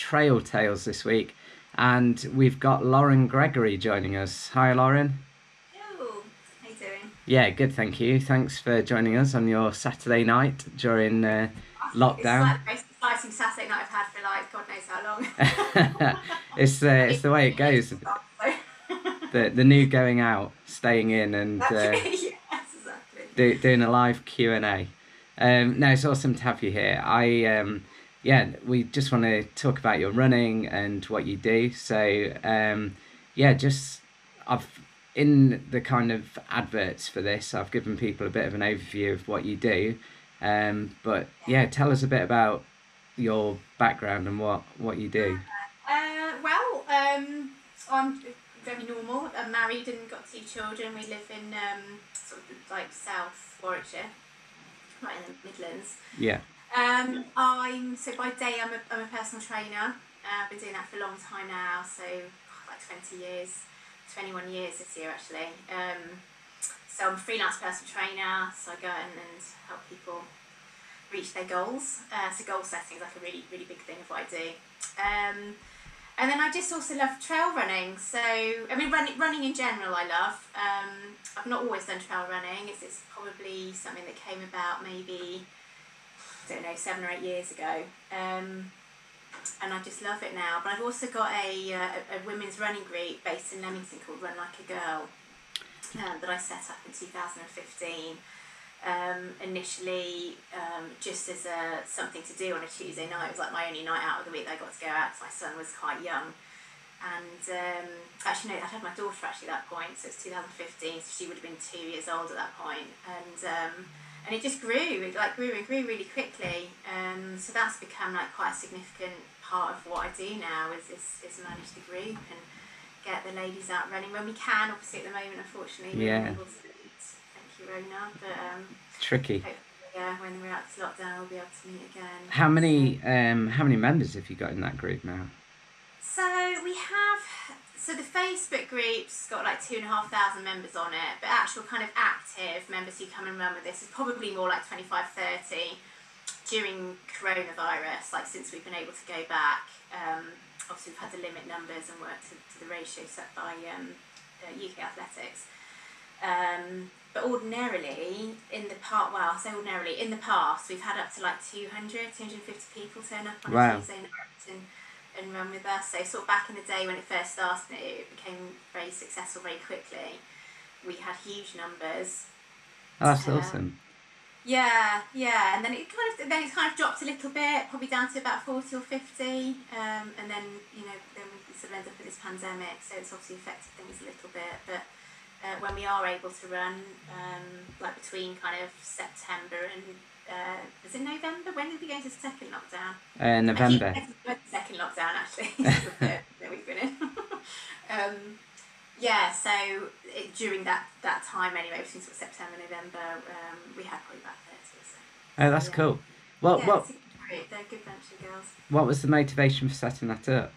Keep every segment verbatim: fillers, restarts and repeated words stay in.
Trail Tales this week, and we've got Lauren Gregory joining us. Hi, Lauren. Hello, how you doing? Yeah, good, thank you. Thanks for joining us on your Saturday night during uh, It's like lockdown. the most exciting Saturday night I've had for like God knows how long. it's uh, I it's mean, the way it it's goes. so. The the new going out, staying in, and That's uh, yes, exactly. do, doing a live Q and A. Um, no, it's awesome to have you here. I um, yeah, we just want to talk about your running and what you do. So um, yeah, just I've in the kind of adverts for this, I've given people a bit of an overview of what you do. Um, but yeah, tell us a bit about your background and what what you do. Uh, well, um, I'm very normal. I'm married and got two children. We live in um, sort of like South Warwickshire, right in the Midlands. Yeah, Um, I'm so by day I'm a, I'm a personal trainer. Uh, I've been doing that for a long time now, so like twenty years, twenty-one years this year actually. Um, so I'm a freelance personal trainer, so I go in and help people reach their goals. Uh, so goal setting is like a really, really big thing of what I do. Um, and then I just also love trail running. So, I mean, running, running in general I love. Um, I've not always done trail running. It's, it's probably something that came about maybe, I don't know, seven or eight years ago. Um, and I just love it now. But I've also got a, uh, a women's running group based in Leamington called Run Like a Girl, um, that I set up in two thousand fifteen. Um, initially, um, just as a, something to do on a Tuesday night. It was like my only night out of the week that I got to go out because my son was quite young. And um, actually, no, I had my daughter actually at that point, so it's two thousand fifteen, so she would have been two years old at that point. And um, and it just grew, it like grew and grew really quickly. Um, so that's become like quite a significant part of what I do now is, is, is manage the group and get the ladies out running when we can. Obviously, at the moment, unfortunately, we're yeah, unable to meet. Thank you, Rona. But um, tricky. hopefully, yeah, when we're out of this lockdown, we'll be able to meet again. How So, many um how many members have you got in that group now? so we have. So the Facebook group's got like two and a half thousand members on it, but actual kind of active members who come and run with this is probably more like twenty-five, thirty. During coronavirus, like since we've been able to go back, um, obviously we've had to limit numbers and work to, to the ratio set by um, uh, U K Athletics. Um, but ordinarily, in the part, well, I say ordinarily, in the past, we've had up to like two hundred, two hundred fifty people turn up on a Wow, Tuesday night and, and run with us. So sort of back in the day when it first started, it became very successful very quickly. We had huge numbers. oh, that's Um, awesome. yeah, yeah, and then it kind of then it kind of dropped a little bit, probably down to about forty or fifty, um, and then you know then we sort of ended up with this pandemic, so it's obviously affected things a little bit. But uh, when we are able to run, um, like between kind of September and uh, is it November? When did we go into the second lockdown? Uh, I keep November. forgetting the second lockdown actually. It's the third that we've been in. um, yeah, so it, during that, that time anyway, between sort of September and November, um, we had probably about thirty or so. Oh, So that's yeah, cool. What yeah, what it's a good group. They're a good bunch of girls. what was the motivation for setting that up?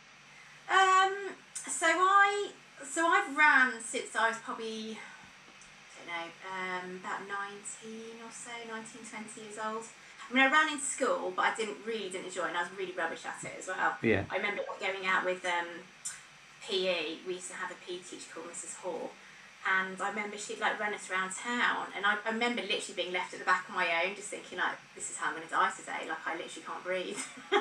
Um, so I so I've ran since I was probably I don't know um, about nineteen or so, nineteen, twenty years old. I mean, I ran in school, but I didn't really didn't enjoy it, and I was really rubbish at it as well. Yeah. I remember going out with um, P E. We used to have a P E teacher called Missus Hall, and I remember she'd like run us around town, and I, I remember literally being left at the back on my own, just thinking like, this is how I'm going to die today. Like I literally can't breathe,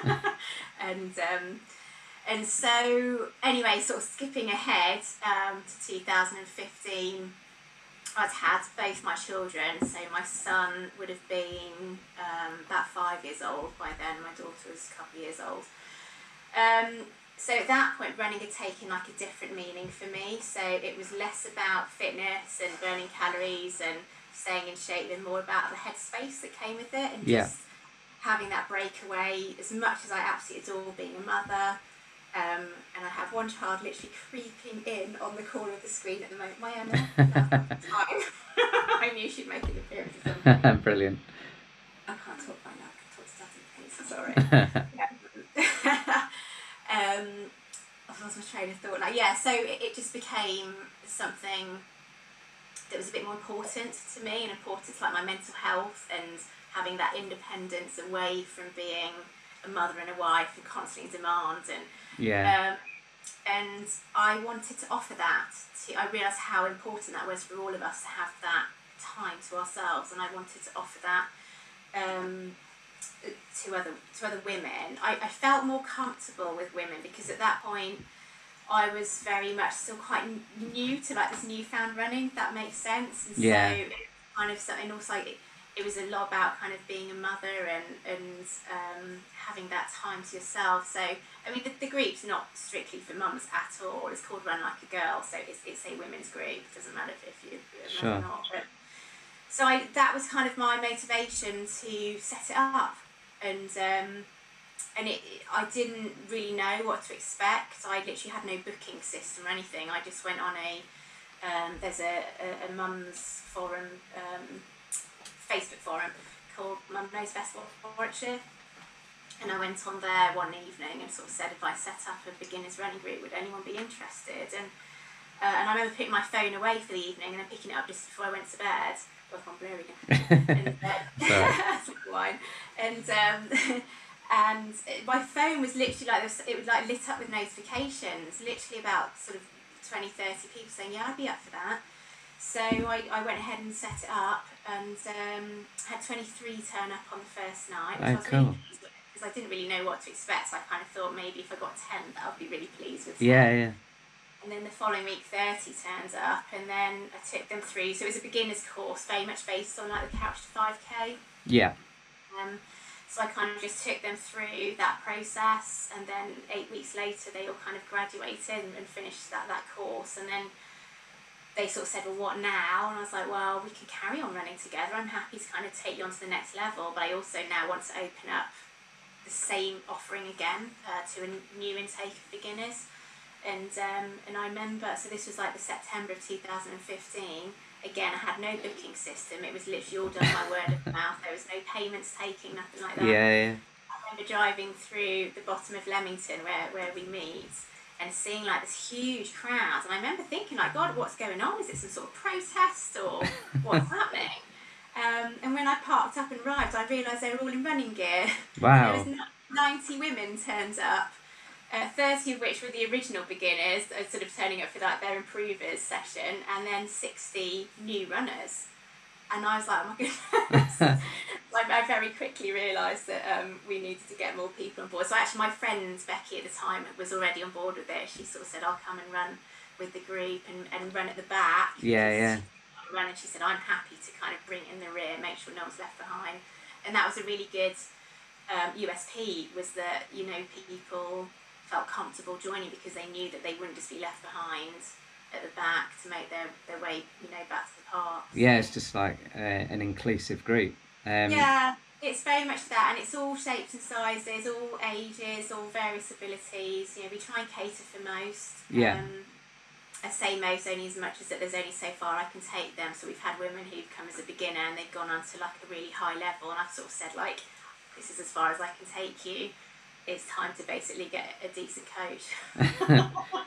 and um, and so anyway, sort of skipping ahead um, to two thousand fifteen. I'd had both my children, so my son would have been um, about five years old by then, my daughter was a couple of years old. Um, so at that point, running had taken like a different meaning for me, so it was less about fitness and burning calories and staying in shape and more about the headspace that came with it and Yeah. just having that breakaway. As much as I absolutely adore being a mother, um, and I have one child literally creeping in on the corner of the screen at the moment. My Emma, time. I knew she'd make an appearance at some point. Brilliant. I can't talk right now. I can talk static pace. Sorry. Yeah. um, I lost my train of thought. Like, yeah, so it, it just became something that was a bit more important to me and important to like my mental health and having that independence away from being a mother and a wife and constantly in demand, and Yeah. um, and I wanted to offer that. To, I realised how important that was for all of us to have that time to ourselves, and I wanted to offer that um, to other to other women. I, I felt more comfortable with women because at that point I was very much still quite n- new to like this newfound running, if that makes sense. And so Yeah. it kind of so- and also it, it was a lot about kind of being a mother and and um, having that time to yourself. So I mean the, the group's not strictly for mums at all. It's called Run Like a Girl, so it's, it's a women's group. It doesn't matter if you- if you're a man Sure. or not. But, so I, that was kind of my motivation to set it up, and um, and it, I didn't really know what to expect. I literally had no booking system or anything. I just went on a um, there's a, a, a mums forum, um, Facebook forum called Mum Knows Best Warwickshire, and I went on there one evening and sort of said if I set up a beginners running group, would anyone be interested? And uh, and I remember putting my phone away for the evening and then picking it up just before I went to bed. Well, I'm blurry again. And, uh, wine. And um, and my phone was literally like this, it was like lit up with notifications, literally about sort of twenty, thirty people saying, yeah, I'd be up for that. So I, I went ahead and set it up, and um, had twenty-three turn up on the first night, which Oh, I was cool. really pleased with, because I didn't really know what to expect. So I kind of thought maybe if I got ten, that I'd be really pleased with ten. Yeah, yeah. And then the following week, thirty turns up, and then I took them through. So it was a beginner's course, very much based on like the Couch to five K. Yeah. Um, so I kind of just took them through that process, and then eight weeks later, they all kind of graduated and, and finished that, that course. And then they sort of said, well, what now? And I was like, well, we can carry on running together. I'm happy to kind of take you on to the next level, but I also now want to open up the same offering again uh, to a new intake of beginners. And um, and I remember, so this was like the September of two thousand fifteen. Again, I had no booking system. It was literally all done by word of mouth. There was no payments taking, nothing like that. Yeah, yeah. I remember driving through the bottom of Leamington where, where we meet and seeing like this huge crowd. And I remember thinking like, God, what's going on? Is it some sort of protest or what's happening? Um, and when I parked up and arrived, I realised they were all in running gear. Wow. And there was ninety women turned up. Uh, thirty of which were the original beginners, uh, sort of turning up for like their improvers session, and then sixty new runners. And I was like, oh my goodness. I, I very quickly realised that um, we needed to get more people on board. So actually my friend Becky at the time was already on board with it. She sort of said, I'll come and run with the group and, and run at the back. Yeah, yeah. She run, and she said, I'm happy to kind of bring in the rear, make sure no one's left behind. And that was a really good um, U S P, was that, you know, people felt comfortable joining because they knew that they wouldn't just be left behind at the back to make their, their way, you know, back to the park. Yeah, it's just like uh, an inclusive group. Um, Yeah, it's very much that, and it's all shapes and sizes, all ages, all various abilities. You know, we try and cater for most. Yeah. Um, I say most only as much as that there's only so far I can take them. So we've had women who've come as a beginner and they've gone on to like a really high level, and I've sort of said like, this is as far as I can take you. It's time to basically get a decent coach.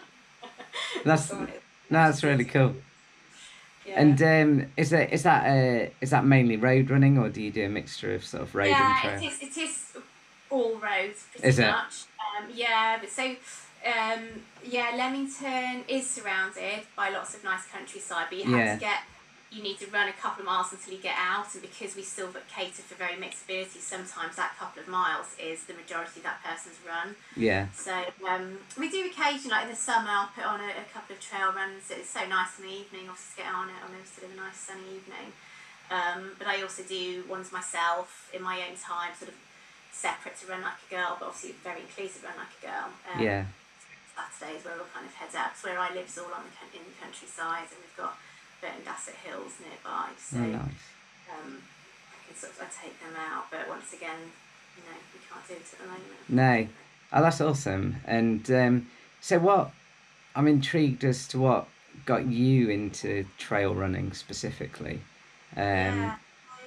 That's no, that's really cool. Yeah. And um, is that is that uh, is that mainly road running, or do you do a mixture of sort of road yeah, and trail? it is. It is all roads pretty Is it? much. Um, yeah, but so um, yeah, Leamington is surrounded by lots of nice countryside, but you have Yeah. to get. You need to run a couple of miles until you get out, and because we still cater for very mixed abilities, sometimes that couple of miles is the majority of that person's run. Yeah. So um, we do occasionally, like in the summer, I'll put on a, a couple of trail runs. It's so nice in the evening, obviously, to get on it on a sort of a nice sunny evening. Um, but I also do ones myself in my own time, sort of separate to Run Like a Girl, but obviously very inclusive Run Like a Girl. Um, Yeah. Saturdays where we'll kind of head out, 'cause where I live is all on the in the countryside, and we've got Burton Dasset Hills nearby, so Oh, nice. um, I can sort of I take them out. But once again, you know, we can't do it at the moment. No. Oh, that's awesome. And um, so what? I'm intrigued as to what got you into trail running specifically. Um, Yeah.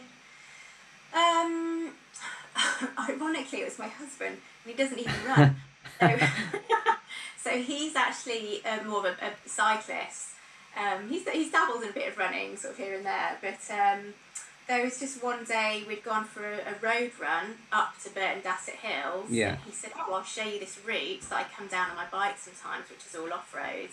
Um, ironically, it was my husband, and he doesn't even run. so, so he's actually uh, more of a, a cyclist. Um, he's he's dabbled in a bit of running, sort of here and there, but um, there was just one day we'd gone for a, a road run up to Burton Dasset Hills. Yeah. And he said, oh, I'll show you this route that I come down on my bike sometimes, which is all off-road.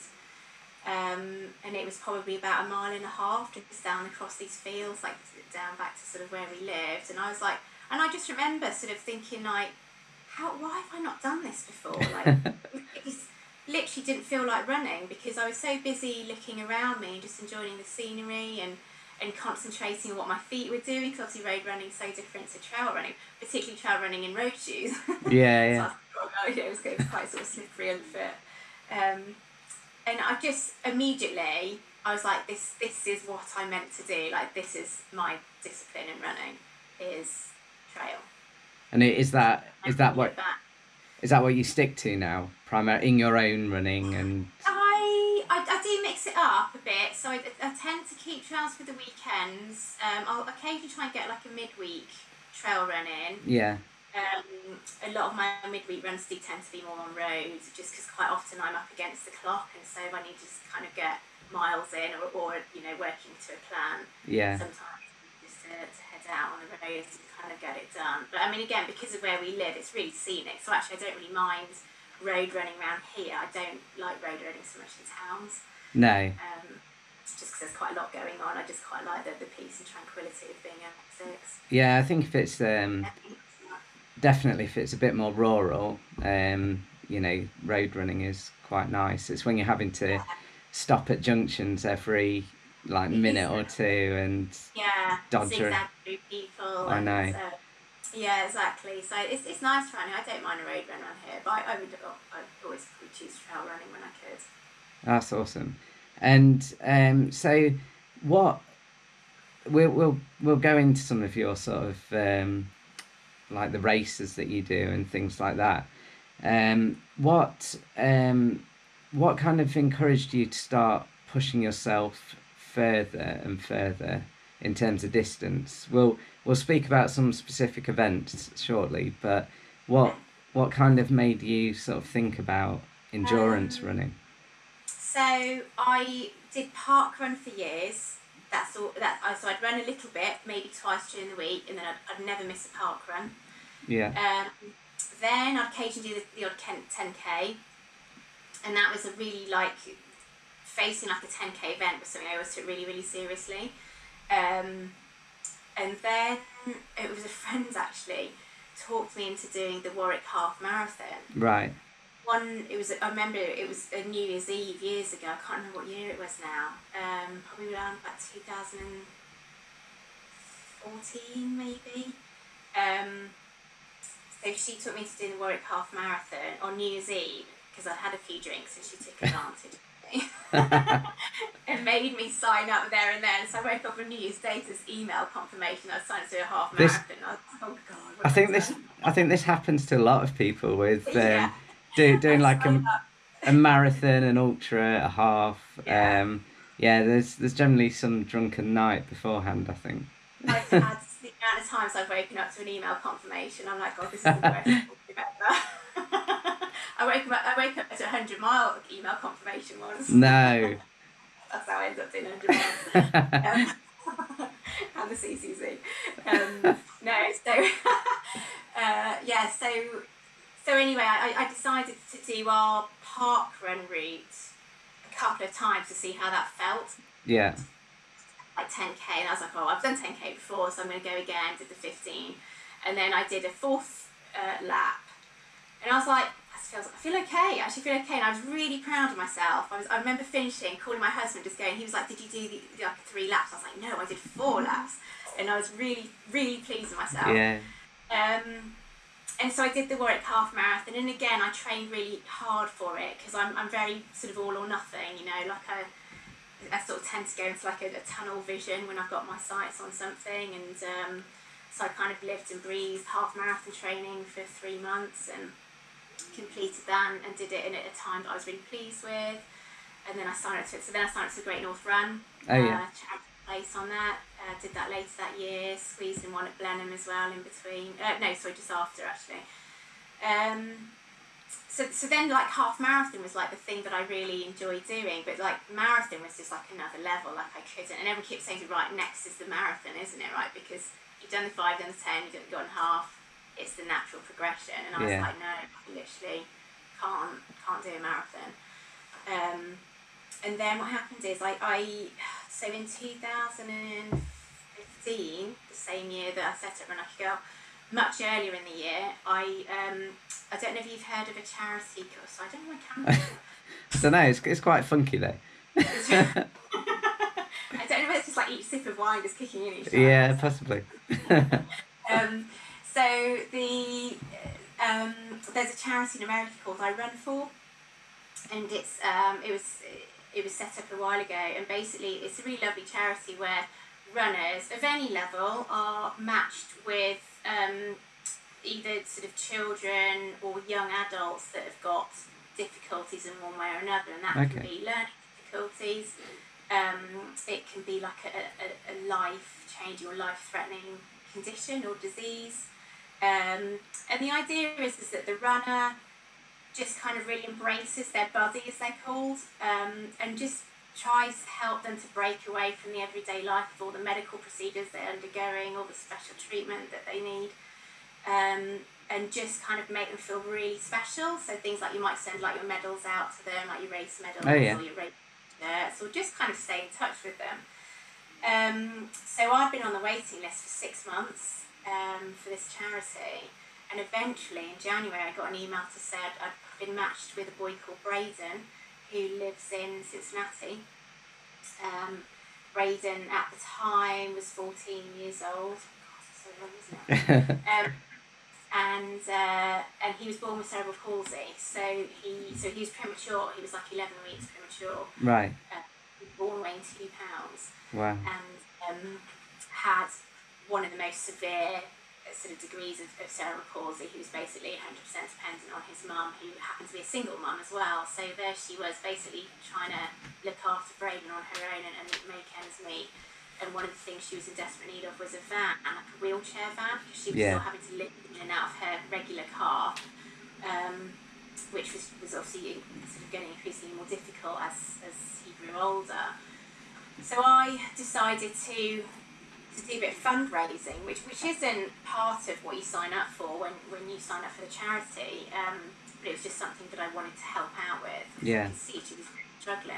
Um, and it was probably about a mile and a half just down across these fields, like down back to sort of where we lived. And I was like, and I just remember sort of thinking like, how, why have I not done this before? Like, it just literally didn't feel like running because I was so busy looking around me and just enjoying the scenery and, and concentrating on what my feet were doing, because obviously road running is so different to trail running, particularly trail running in road shoes. Yeah, yeah. So I thought, oh, yeah, it was going quite sort of slippery unfoot. Um, and I just immediately, I was like, this this is what I meant to do. Like, this is my discipline in running, is trail. And is that is that what That. is that what you stick to now, primarily in your own running? And I, I I do mix it up a bit. So I, I tend to keep trails for the weekends. Um, I'll occasionally try and get like a midweek trail run in. yeah, Um, a lot of my midweek runs do tend to be more on road, just because quite often I'm up against the clock, and so I need to just kind of get miles in, or, or you know, working to a plan. yeah, Sometimes just to, to head out on the road to kind of get it done. But I mean, again, because of where we live, it's really scenic. So actually, I don't really mind road running around here. I don't like road running so much in towns. no, Um, just because there's quite a lot going on. I just quite like the, the peace and tranquility of being out six. yeah. I think if it's um, definitely if it's a bit more rural, um, you know, road running is quite nice. It's when you're having to stop at junctions every like minute or two and Yeah, dodge zigzag around. through people. I And, know. uh, yeah, exactly. So it's, it's nice running. I don't mind a road run around here, but I, I would oh, I'd always would choose trail running when I could. That's awesome. And um, so what we'll we'll we'll go into some of your sort of um, like the races that you do and things like that. Um, what um, what kind of encouraged you to start pushing yourself further and further in terms of distance? We'll we'll speak about some specific events shortly, but what what kind of made you sort of think about endurance Um, running? So I did park run for years. That's all. That I so I'd run a little bit, maybe twice during the week, and then I'd, I'd never miss a park run. Yeah, Um, then I'd occasionally do the, the odd ten K, and that was a really like facing like a ten K event was something I always took really really seriously. Um, and then it was a friend actually talked me into doing the Warwick Half Marathon. right. One, it was I remember it was a New Year's Eve years ago. I can't remember what year it was now. Um, probably around about two thousand fourteen maybe. Um, so she took me to do the Warwick Half Marathon on New Year's Eve because I'd had a few drinks and she took advantage of me and made me sign up there and then. So I woke up on New Year's Day to this email confirmation I was signed to do a half This- marathon. I was like, oh God. what I have think I this done? I think this happens to a lot of people with um, Yeah. do, doing I like signed a, up. a marathon, an ultra, a half. Yeah. Um, yeah, there's there's generally some drunken night beforehand, I think. I've had the amount of times I've woken up to an email confirmation. I'm like, God, this is the worst thing ever. I wake up. I wake up to a hundred mile email confirmation once. No. That's how I ended up doing hundred miles. Um, and the C C C. Um, no, so uh, yeah, so so anyway, I, I decided to do our park run route a couple of times to see how that felt. Yeah. Like ten K, and I was like, oh, I've done ten K before, so I'm going to go again. Did the fifteen, and then I did a fourth uh, lap, and I was like, I feel, I feel okay. I actually feel okay, and I was really proud of myself. I was, I remember finishing, calling my husband, just going. He was like, did you do the, the like three laps? I was like, no, I did four laps, and I was really, really pleased with myself. Yeah. Um, and so I did the Warwick Half Marathon, and again, I trained really hard for it because I'm, I'm very sort of all or nothing, you know, like I. I sort of tend to go into like a, a tunnel vision when I've got my sights on something, and um, so I kind of lived and breathed half marathon training for three months and completed that and, and did it in at a time that I was really pleased with, and then I signed up to it. So then I signed up to the Great North Run. Oh, yeah. Uh, charity place on that. Uh, did that later that year. Squeezed in one at Blenheim as well in between. Uh, no, sorry, just after actually. Um, so so then like half marathon was like the thing that I really enjoyed doing, but like marathon was just like another level. Like I couldn't, and everyone kept saying to me, right, next is the marathon, isn't it? Right, because you've done the five, done the ten, you've done half. It's the natural progression, and I was Yeah. like, no, I literally can't can't do a marathon. Um, and then what happened is I, I so in two thousand fifteen, the same year that I set up Run Like a Girl, much earlier in the year, I um, I don't know if you've heard of a charity course. I don't know my camera. I don't know. It's, it's quite funky though. I don't know if it's just like each sip of wine is kicking in each time. Yeah, possibly. um, so the um, there's a charity in America called I Run For, and it's um, it was it was set up a while ago, and basically it's a really lovely charity where runners of any level are matched with um, either sort of children or young adults that have got difficulties in one way or another, and that Okay. can be learning difficulties. Um, it can be like a, a, a life-changing or life-threatening condition or disease. Um, and the idea is, is that the runner just kind of really embraces their body, as they're called, um, and just tries to help them to break away from the everyday life of all the medical procedures they're undergoing, all the special treatment that they need, um, and just kind of make them feel really special. So things like you might send like your medals out to them, like your race medals Oh, yeah. or your race shirts, or just kind of stay in touch with them. Um, so I've been on the waiting list for six months um, for this charity, and eventually in January I got an email to say I'd, I'd been matched with a boy called Braden, who lives in Cincinnati. Um, Braden at the time was fourteen years old. God, that's so long, isn't it? um, and uh, and he was born with cerebral palsy, so he so he was premature. He was like eleven weeks premature. Right. Uh, he was born weighing two pounds, Wow. and um, had one of the most severe uh, sort of degrees of, of cerebral palsy. He was basically one hundred percent dependent on his mum, who happened to be a single mum as well. So there she was, basically trying to look after Braden on her own and, and make ends meet. And one of the things she was in desperate need of was a van, and like a wheelchair van, because she was Yeah. still having to live in and out of her regular car, um, which was, was obviously sort of getting increasingly more difficult as, as he grew older. So I decided to to do a bit of fundraising, which which isn't part of what you sign up for when, when you sign up for the charity, um, but it was just something that I wanted to help out with. Yeah. You can see she was really struggling.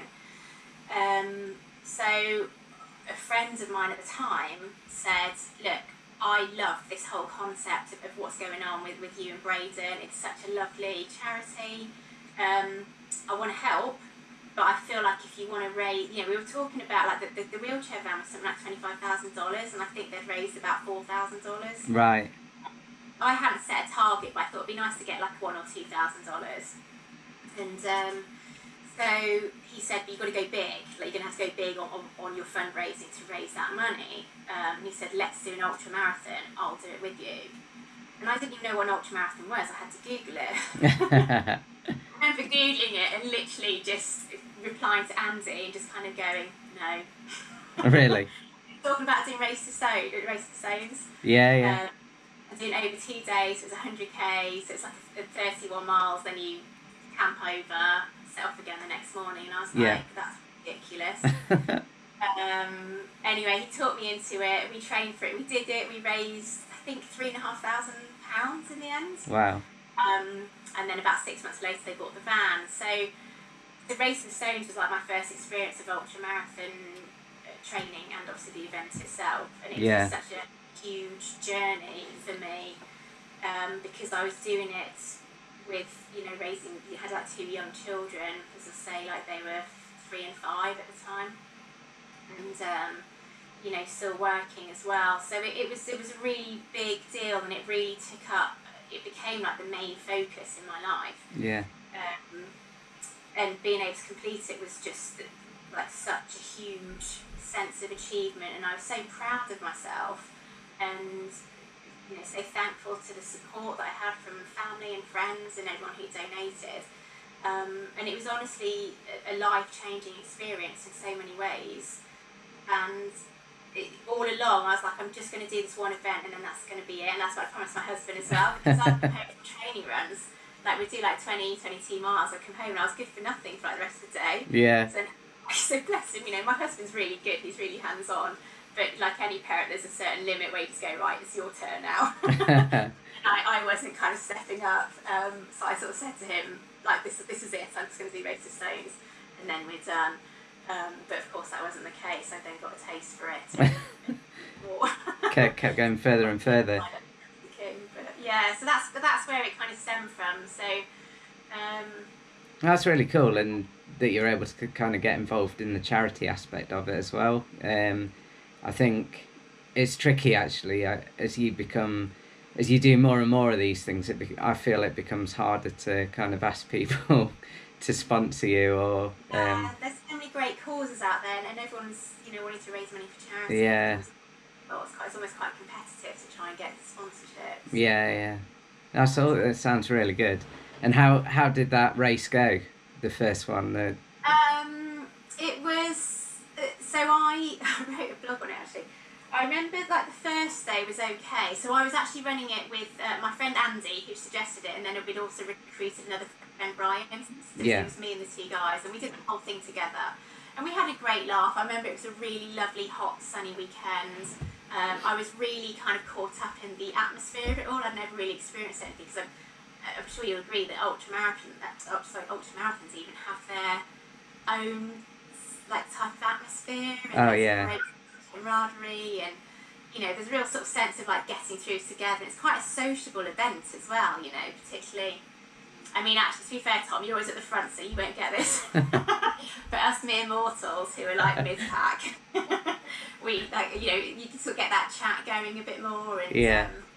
Um, so a friend of mine at the time said, look, I love this whole concept of, of what's going on with, with you and Braden. It's such a lovely charity. Um, I want to help, but I feel like if you want to raise, you know, we were talking about like the, the, the wheelchair van was something like twenty-five thousand dollars, and I think they'd raised about four thousand dollars. Right. I hadn't set a target, but I thought it'd be nice to get like one or two thousand dollars. And um, so he said, you've got to go big. Like, you're going to have to go big on, on, on your fundraising to raise that money. Um, he said, let's do an ultra marathon. I'll do it with you. And I didn't even know what an ultra marathon was. I had to Google it. I remember Googling it and literally just replying to Andy and just kind of going, no. Really? Talking about doing Race to Stones, Race to Stones. Yeah, yeah. Um, I did it over two days, so it was one hundred k, so it's like a thirty-one miles, then you camp over, set off again the next morning, and I was like, Yeah. that's ridiculous. um, anyway, he talked me into it, we trained for it, we did it, we raised, I think, three and a half thousand pounds in the end. Wow. Um, and then about six months later, they bought the van. So the Race to Stones was like my first experience of ultra marathon uh, training, and obviously the event itself, and it was Yeah. just such a huge journey for me, um, because I was doing it with, you know, raising, you had like two young children, as I say, like they were three and five at the time, and um, you know, still working as well. So it, it was it was a really big deal, and it really took up, it became like the main focus in my life. Yeah. Um, and being able to complete it was just like such a huge sense of achievement, and I was so proud of myself, and you know, so thankful to the support that I had from family and friends and everyone who donated. Um, and it was honestly a, a life-changing experience in so many ways. And it, all along, I was like, I'm just going to do this one event, and then that's going to be it. And that's what I promised my husband as well, because I've been home for training runs. like we'd do like twenty, twenty-two miles. I'd come home and I was good for nothing for like the rest of the day. Yeah. So, so bless him, you know, my husband's really good. He's really hands on. But like any parent, there's a certain limit where you just go, right, it's your turn now. And I, I wasn't kind of stepping up. Um, so I sort of said to him, like, this, this is it. I'm just going to do Race to Stones. And then we're done. Um, but of course that wasn't the case. I then got a taste for it. kept, kept going further and further. But yeah, so that's but that's where it kind of stemmed from. So um, that's really cool, and that you're able to kind of get involved in the charity aspect of it as well. Um, I think it's tricky actually as you become, as you do more and more of these things. It be, I feel it becomes harder to kind of ask people to sponsor you or. Um, yeah, there's so many great causes out there, and everyone's you know wanting to raise money for charity. Yeah. Well, it's, quite, it's almost quite competitive to try and get sponsorships. Yeah, yeah. That's all. That sounds really good. And how how did that race go? The first one. The... Um, it was. So I, I wrote a blog on it actually. I remember like the first day was okay. So I was actually running it with uh, my friend Andy, who suggested it, and then we'd also recruited another friend, Brian. So yeah. It was me and the two guys, and we did the whole thing together. And we had a great laugh. I remember it was a really lovely, hot, sunny weekend. Um, I was really kind of caught up in the atmosphere of it all. I'd never really experienced anything because I'm, I'm sure you'll agree that ultramarathon, uh, sorry, ultramarathons even have their own like type of atmosphere. And oh yeah. Great camaraderie, and you know, there's a real sort of sense of like getting through together. It's quite a sociable event as well. You know, particularly. I mean, actually, to be fair, Tom, you're always at the front, so you won't get this. But us mere mortals who are like mid-pack, we like you know you can sort of get that chat going a bit more. And, yeah. Um,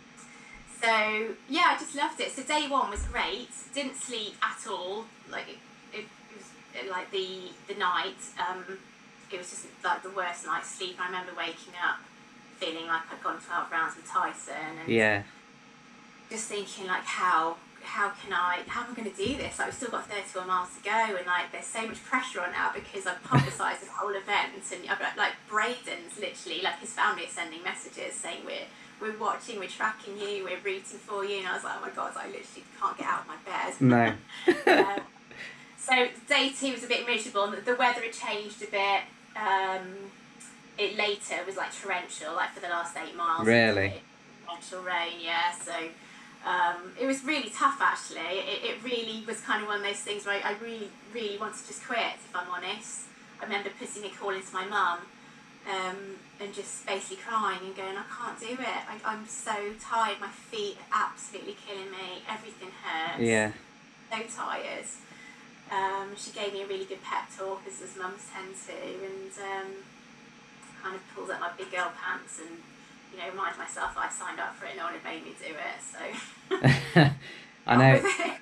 so yeah, I just loved it. So day one was great. Didn't sleep at all. Like it, it, it was like the the night. Um, it was just like the worst night's sleep. I remember waking up feeling like I'd gone twelve rounds with Tyson, and yeah. just thinking like how. How can I, how am I going to do this? Like, we've still got thirty-one miles to go, and like, there's so much pressure on now because I've publicised this whole event, and I've got like Braden's literally, like his family are sending messages saying we're we're watching, we're tracking you, we're rooting for you, and I was like, oh my god, I literally can't get out of my bed. No. um, so day two was a bit miserable, and the weather had changed a bit. Um, it later was like torrential, like for the last eight miles. Really? Torrential rain, yeah. So. Um, it was really tough actually. It, it really was kind of one of those things where I, I really, really wanted to just quit, if I'm honest. I remember putting a call into my mum um, and just basically crying and going, I can't do it. I, I'm so tired. My feet are absolutely killing me. Everything hurts. Yeah. So tired. Um, she gave me a really good pep talk, as, as mums tend to, and um, kind of pulled up my big girl pants and you know, remind myself that I signed up for it, no one had made me do it, so I know.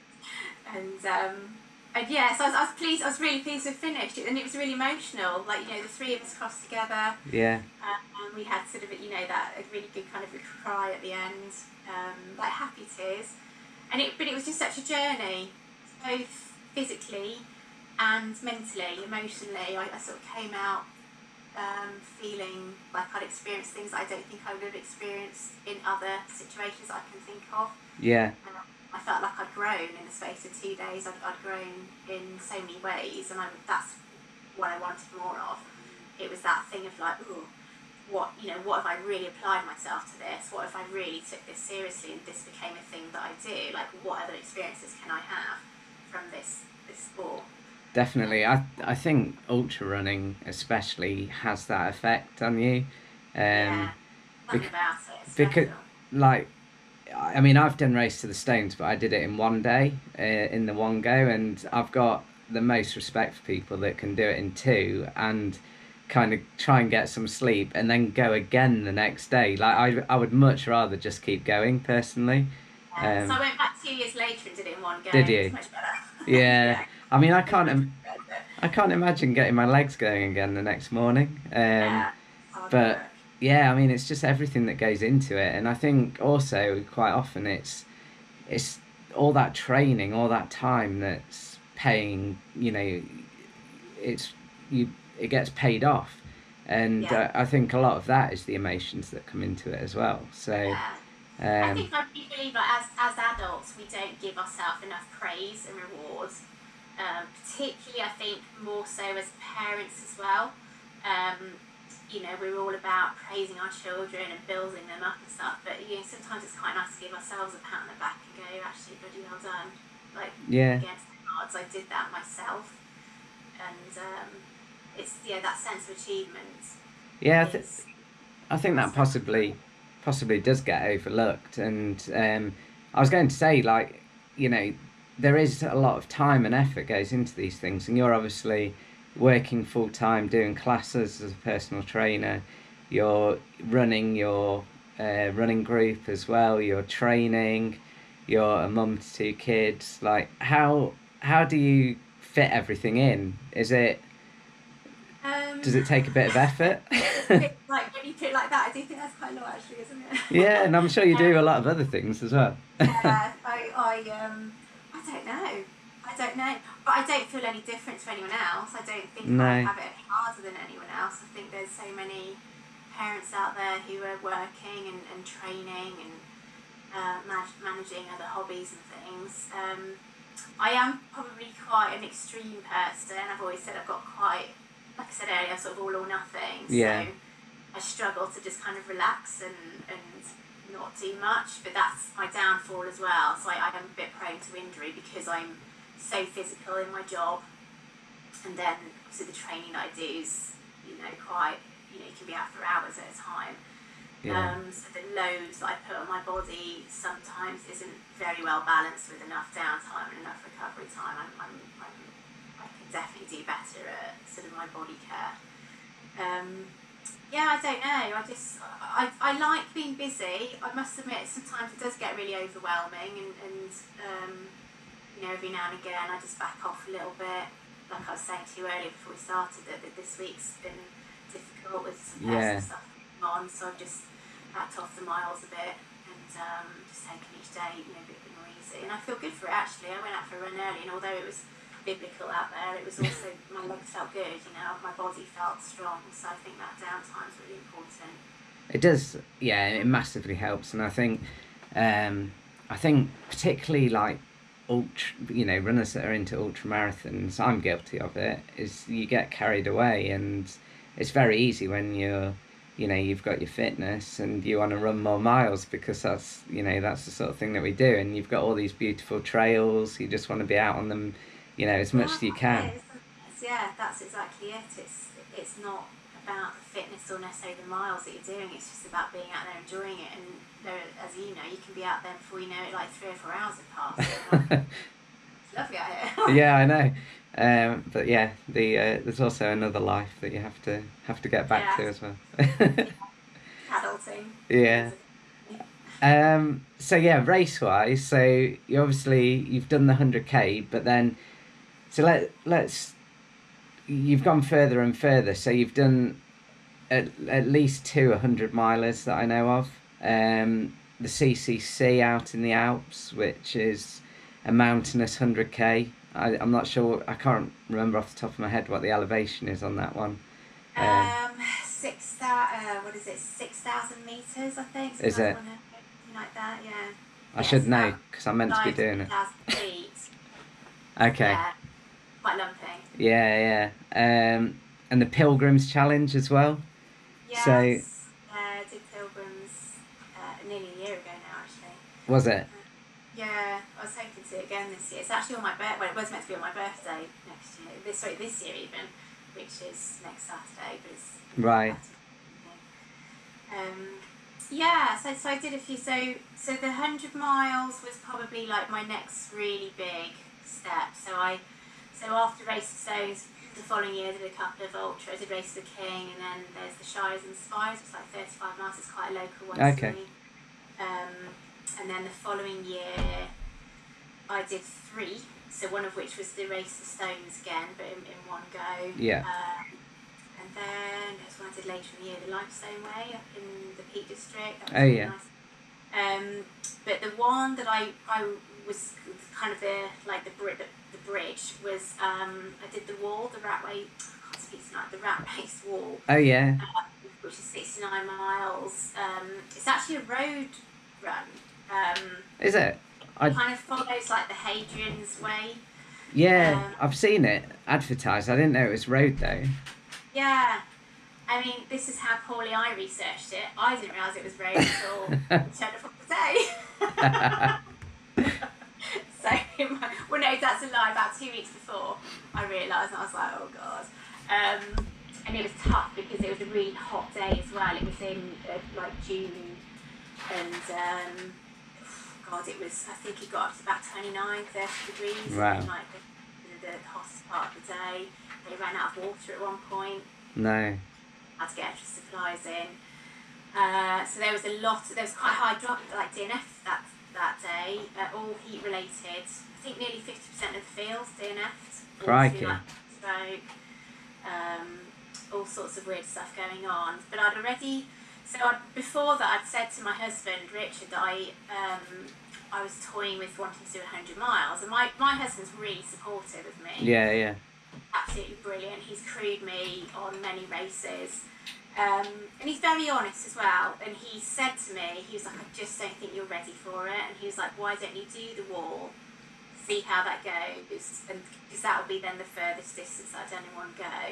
and um, and yeah, so I was, I was pleased. I was really pleased to finish it, and it was really emotional. Like you know, the three of us crossed together. Yeah. Um, and we had sort of you know that a really good kind of a cry at the end, um, like happy tears, and it. But it was just such a journey, both physically and mentally, emotionally. I, I sort of came out. Um, feeling like I'd experienced things that I don't think I would have experienced in other situations I can think of. Yeah. And I felt like I'd grown in the space of two days. I'd, I'd grown in so many ways, and I, that's what I wanted more of. It was that thing of like, ooh, what you know, what if I really applied myself to this? What if I really took this seriously and this became a thing that I do? Like, what other experiences can I have from this this sport? Definitely. I I think ultra running especially has that effect on you. Um, yeah, something bec- about it. It's because, special. like, I mean, I've done Race to the Stones, but I did it in one day, uh, in the one go, and I've got the most respect for people that can do it in two and kind of try and get some sleep and then go again the next day. Like, I, I would much rather just keep going, personally. Yeah. Um, so I went back two years later and did it in one go. Did you? It's much better. Yeah. Yeah. I mean, I can't. Im- I can't imagine getting my legs going again the next morning. Um, Yeah. Hard but work. yeah, I mean, it's just everything that goes into it, and I think also quite often it's it's all that training, all that time that's paying. You know, it's you. It gets paid off, and Yeah. uh, I think a lot of that is the emotions that come into it as well. So. Yeah. I Um, think I really believe like as, as adults we don't give ourselves enough praise and reward. Um, particularly I think more so as parents as well. Um, you know, we're all about praising our children and building them up and stuff, but you know, sometimes it's quite nice to give ourselves a pat on the back and go, actually, bloody well done. Like yeah, against the odds, I did that myself, and um, it's yeah, that sense of achievement yeah. I, th- is I think that priceless. possibly possibly does get overlooked. And um, I was going to say, like, you know, there is a lot of time and effort goes into these things, and you're obviously working full time, doing classes as a personal trainer. You're running your uh, running group as well. You're training. You're a mum to two kids. Like, how how do you fit everything in? Is it Um, does it take a bit of effort? it's like when you put it like that, I do think that's quite a lot actually, isn't it? Yeah, and I'm sure you um, do a lot of other things as well. yeah, I, I, um, I don't know. I don't know, but I don't feel any different to anyone else. I don't think I No. have it any harder than anyone else. I think there's so many parents out there who are working and, and training and uh, man- managing other hobbies and things. Um, I am probably quite an extreme person. I've always said I've got quite, like I said earlier, sort of all or nothing. So Yeah. I struggle to just kind of relax and, and not do much, but that's my downfall as well. So I, I am a bit prone to injury because I'm so physical in my job, and then obviously the training that I do is, you know, quite, you know, you can be out for hours at a time. Yeah. Um, so the load that I put on my body sometimes isn't very well balanced with enough downtime and enough recovery time. I'm, I'm, I'm, I can definitely do better at sort of my body care. Um, yeah, I don't know. I just I, I like being busy. I must admit sometimes it does get really overwhelming, and, and um, you know, every now and again I just back off a little bit. Like I was saying to you earlier before we started, that, that this week's been difficult with some personal Yeah. stuff going on, so I've just backed off the miles a bit and um, just taken each day, you know, a bit, bit more easy. And I feel good for it actually. I went out for a run early, and although it was biblical out there, it was also my legs felt good, you know, my body felt strong. So I think that downtime's really important. It does. Yeah, it massively helps, and I think, um, I think particularly like ultra, you know, runners that are into ultra marathons, I'm guilty of it. Is you get carried away, and it's very easy when you're, you know, you've got your fitness and you want to run more miles because that's, you know, that's the sort of thing that we do, and you've got all these beautiful trails. You just want to be out on them, you know, as much Well, as you that's can. it, isn't it? Yeah, that's exactly it. It's it's not about the fitness or necessarily the miles that you're doing. It's just about being out there enjoying it. And there, as you know, you can be out there before you know it, like three or four hours have passed. And you're like, it's lovely out here. Yeah, I know. Um, but yeah, the uh, there's also another life that you have to have to get back Yeah, to as well. adulting. Yeah. Basically. Um, so yeah, race wise, so you obviously you've done the hundred k, but then so let let's you've gone further and further. So you've done at, at least two hundred milers that I know of. Um, the C C C out in the Alps, which is a mountainous hundred k. I, I'm not sure. I can't remember off the top of my head what the elevation is on that one. Uh, Um, six thousand. Uh, what is it? Six thousand meters, I think. Six is thousand it? one hundred, something like that. Yeah. I Yes, should know about because I'm meant to be nine to doing ten it. thousand feet. Okay. Yeah, quite lumpy. Yeah, yeah. Um, and the Pilgrims Challenge as well. So Yes. Yeah, I did Pilgrims uh, nearly a year ago now, actually. was it? Uh, yeah, I was hoping to again this year. It's actually on my birthday. Well, it was meant to be on my birthday next year. This sorry, this year even, which is next Saturday, but it's Right. about to- um, yeah. So so I did a few. So so the hundred miles was probably like my next really big step. So I so after Race of Stones, the following year I did a couple of ultras. I did Race of the King, and then there's the Shires and Spires. It's like thirty-five miles. It's quite a local one to Okay. me. Um, and then the following year, I did three. So one of which was the Race of Stones again, but in, in one go. Yeah. Um, and then that's one I did later in the year, the Limestone Way up in the Peak District. That was Oh really yeah. nice. Um, but the one that I, I was kind of the like the bri- the, the bridge was um, I did the wall, the Ratway. I can't speak tonight. The Rat Race Wall, Oh yeah. um, which is sixty-nine miles. Um, it's actually a road run. Um, Is it? I kind of follows like the Hadrian's Way. Yeah, Um, I've seen it advertised. I didn't know it was road though. yeah, I mean, this is how poorly I researched it. I didn't realise it was road until ten o'clock a day. So, well, no, that's a lie. About two weeks before, I realised, and I was like, oh god. Um, and it was tough because it was a really hot day as well. It was in uh, like June, and um, God, it was. I think it got up to about twenty-nine, thirty degrees. Wow. And, like the, the, the hottest part of the day. They ran out of water at one point. No. Had to get extra supplies in. Uh, so there was a lot. There was quite a high drop, like D N F that that day. Uh, all heat related. I think nearly fifty percent of the fields D N F'd. Crikey. Like stroke. Um, all sorts of weird stuff going on. But I'd already. So I'd, before that, I'd said to my husband Richard that I um, I was toying with wanting to do one hundred miles, and my my husband's really supportive of me. Yeah, yeah. Absolutely brilliant. He's crewed me on many races. Um, and he's very honest as well. And he said to me, he was like, I just don't think you're ready for it. And he was like, why don't you do the wall, see how that goes? And because that will be then the furthest distance I've done in one go.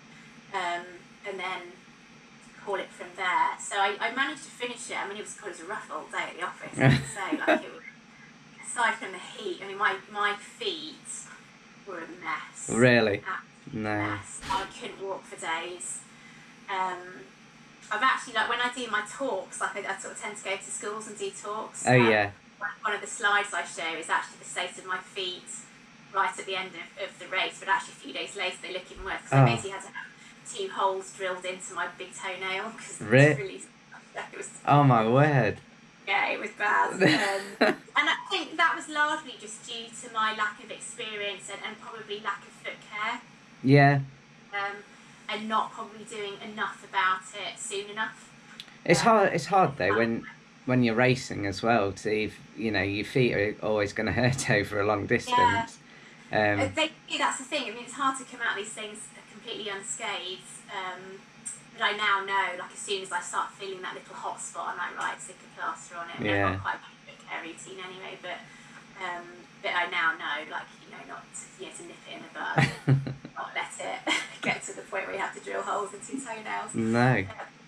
Um, and then call it from there. So I, I managed to finish it. I mean, it was, it was a rough old day at the office, I have to say. Like it was, aside from the heat, I mean, my, my feet were a mess. Really? Absolute No. mess. I couldn't walk for days. Um, I've actually, like, when I do my talks, like, I, I sort of tend to go to schools and do talks. Oh, um, yeah. One of the slides I show is actually the state of my feet right at the end of, of the race, but actually a few days later they look even worse, because Oh. I basically had to have two holes drilled into my big toenail, because it Re- was really, it was, Oh my word. yeah, it was bad. Um, and I think that was largely just due to my lack of experience and, and probably lack of foot care. Yeah. Um, and not probably doing enough about it soon enough. It's Um, hard. It's hard though when when you're racing as well. To if, you know, your feet are always going to hurt over a long distance. Uh, Um, they, that's the thing. I mean, it's hard to come out of these things completely unscathed. Um, but I now know, like, as soon as I start feeling that little hot spot, I'm like, right, stick a plaster on it. And Yeah. I've got quite a good care routine anyway, but um, but I now know, like, you know, not to, you know, to nip it in the bud, not let it get to the point where you have to drill holes into your toenails. no.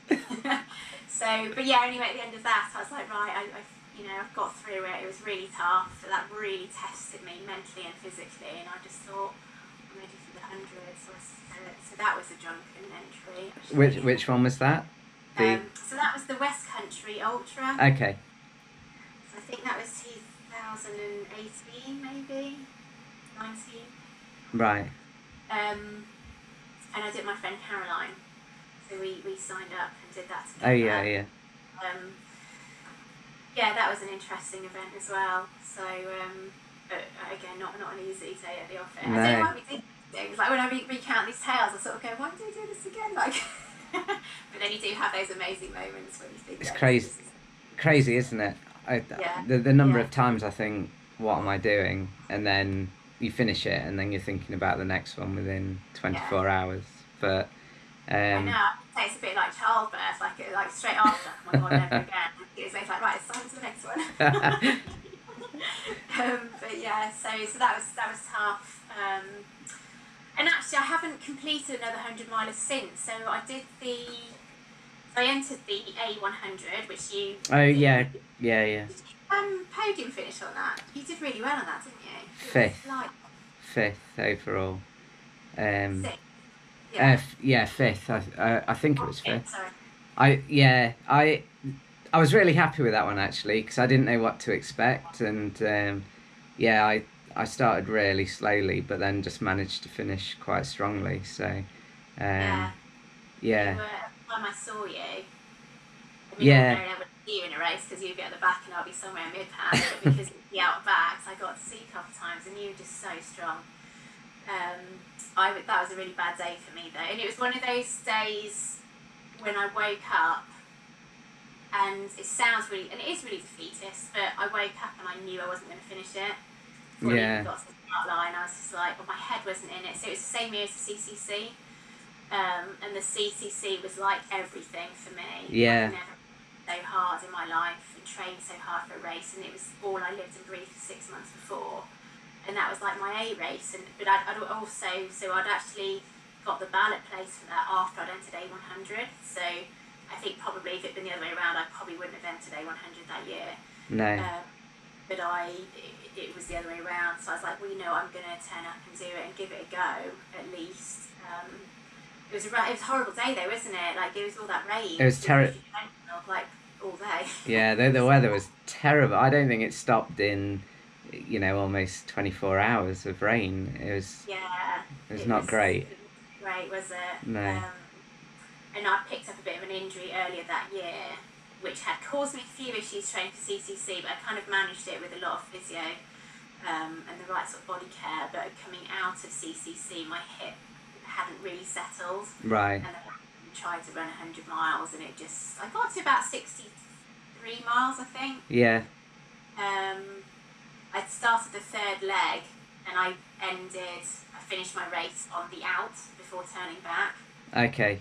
So, but yeah, anyway, at the end of that, I was like, right, I, I, you know, I've got through it. It was really tough. That really tested me mentally and physically, and I just thought, I'm ready for the hundred. So, I, so, so that was a drunken entry. Actually. Which which one was that? The Um, so that was the West Country Ultra. okay. So I think that was two thousand eighteen, maybe nineteen. Right. Um, and I did my friend Caroline. So we, we signed up and did that Oh together. yeah, yeah. Um, yeah, that was an interesting event as well. So, um, but again, not not an easy day at the office. I don't know No. why we did these things. Like when I re- recount these tales, I sort of go, why did I do this again? Like, but then you do have those amazing moments when you think, It's yeah, crazy. this is- Crazy, isn't it? I, Yeah. the the number Yeah. of times I think, what am I doing? And then you finish it, and then you're thinking about the next one within twenty-four hours. But I um, know. It's a bit like childbirth, like it- like straight after. Oh my god, never again. It's like right, it's time for the next one. um, but yeah, so so that was that was tough. Um, and actually, I haven't completed another hundred miler since. So I did the. So I entered the A one hundred, which you. oh yeah, yeah, yeah. Did you, um, podium finish on that. You did really well on that, didn't you? It was Fifth. Like Fifth overall. Um, six. uh, Yeah. f- yeah, fifth. I, I I think it was Okay, fifth. sorry. I yeah I I was really happy with that one actually because I didn't know what to expect, and um, yeah I I started really slowly but then just managed to finish quite strongly. So um, Yeah. yeah You were, every time I saw you, I mean, Yeah. ordinarily I would see you in a race because you'd be at the back and I'll be somewhere mid pack, but because you'd be out back, I got to see you a couple of times and you were just so strong. Um, I would, that was a really bad day for me though, and it was one of those days when I woke up, and it sounds really, and it is really defeatist, but I woke up and I knew I wasn't going to finish it. Before I Yeah. even got to the start line, I was just like, well, my head wasn't in it. So it was the same year as the C C C. Um, and the C C C was like everything for me. Yeah. I've never so hard in my life and trained so hard for a race, and it was all I lived and breathed for six months before, and that was like my A race. And but I'd, I'd also so I'd actually got the ballot place for that after I'd entered A one hundred. So I think probably if it'd been the other way around, I probably wouldn't have entered A one hundred that year. No. Um, but I, it, it was the other way around. So I was like, well, you know, I'm going to turn up and do it and give it a go at least. Um, it was a it was a horrible day though, wasn't it? Like it was all that rain. It was terrible. Like all day. Yeah, the the weather was terrible. I don't think it stopped in, you know, almost twenty-four hours of rain. It was. Yeah. It was it not was, great. It wasn't great, was it? No. Um, and I picked up a bit of an injury earlier that year, which had caused me a few issues training for C C C, but I kind of managed it with a lot of physio um, and the right sort of body care. But coming out of C C C, my hip hadn't really settled. Right. And I tried to run one hundred miles, and it just, I got to about sixty-three miles, I think. Yeah. Um, I'd started the third leg, and I ended, I finished my race on the out before turning back. Okay.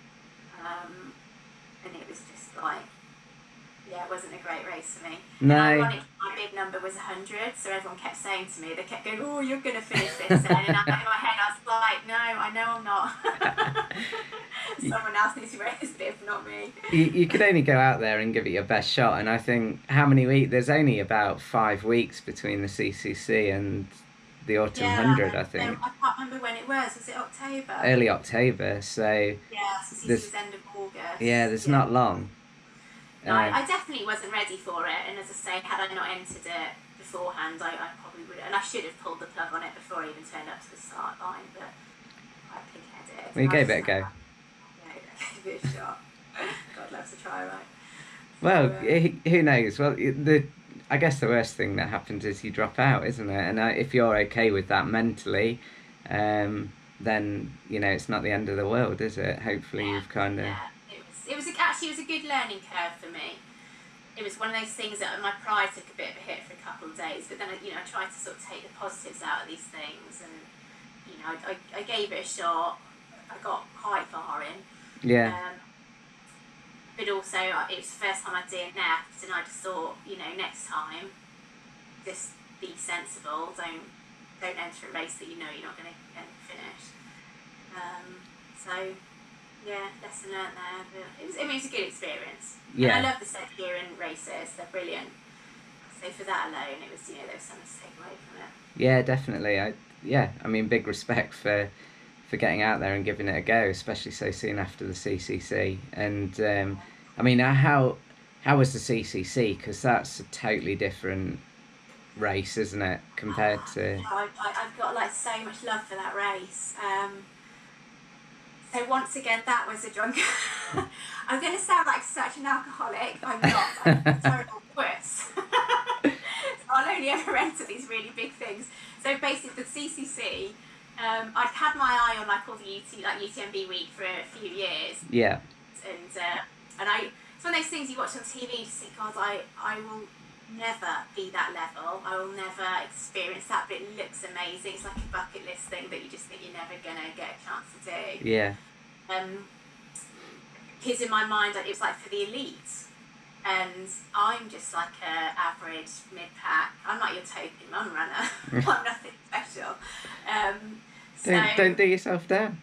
Um, and it was just like, yeah, it wasn't a great race for me. No. And ironically, my big number was one hundred, so everyone kept saying to me, they kept going, oh, you're going to finish this. And in my head, I was like, no, I know I'm not. Someone else needs to race this bib, not me. You, you could only go out there and give it your best shot. And I think, how many weeks? There's only about five weeks between the C C C and the Autumn yeah, one hundred, I think. I can't remember when it was. Was it October? Early October, so... Yeah, so C C C was end of August. Yeah, there's yeah. not long. No, uh, I, I definitely wasn't ready for it, and as I say, had I not entered it beforehand, I, I probably would have, and I should have pulled the plug on it before I even turned up to the start line, but I pig-headed. Well, you gave it a like, go. Yeah, I gave it a shot. God loves a try, right? Well, so, um, who knows? Well, the I guess the worst thing that happens is you drop out, isn't it? And uh, if you're okay with that mentally, um, then, you know, it's not the end of the world, is it? Hopefully yeah, you've kind of... Yeah. It was a, actually it was a good learning curve for me. It was one of those things that my pride took a bit of a hit for a couple of days, but then I, you know, I tried to sort of take the positives out of these things, and you know, I, I, I gave it a shot. I got quite far in. Yeah. Um, but also, it was the first time I D N F'd, and I just thought, you know, next time, just be sensible. Don't don't enter a race that you know you're not going to finish. Um, so. Yeah, lesson learnt there. But it was, I mean, it was a good experience. Yeah. And I love the Serbian races; they're brilliant. So for that alone, it was, you know, there was something to take away from it. Yeah, definitely. I yeah, I mean, big respect for for getting out there and giving it a go, especially so soon after the C C C. And um, I mean, how how was the C C C? Because that's a totally different race, isn't it, compared oh, to? I, I, I've got like so much love for that race. Um, So once again, that was a drunk. I'm going to sound like such an alcoholic. I'm not. I'm a terrible puss. So I'll only ever enter these really big things. So basically, the C C C, um, I'd had my eye on like all the U T, like U T M B week for a few years. Yeah. And uh, and I, it's one of those things you watch on T V. You just think, God, I I will never be that level. I will never experience that, but it looks amazing. It's like a bucket list thing that you just think you're never gonna get a chance to do. Yeah. Um, because in my mind it was like for the elite, and I'm just like a average mid-pack. I'm not your token mum runner. I'm nothing special. Um, so, don't don't do yourself down.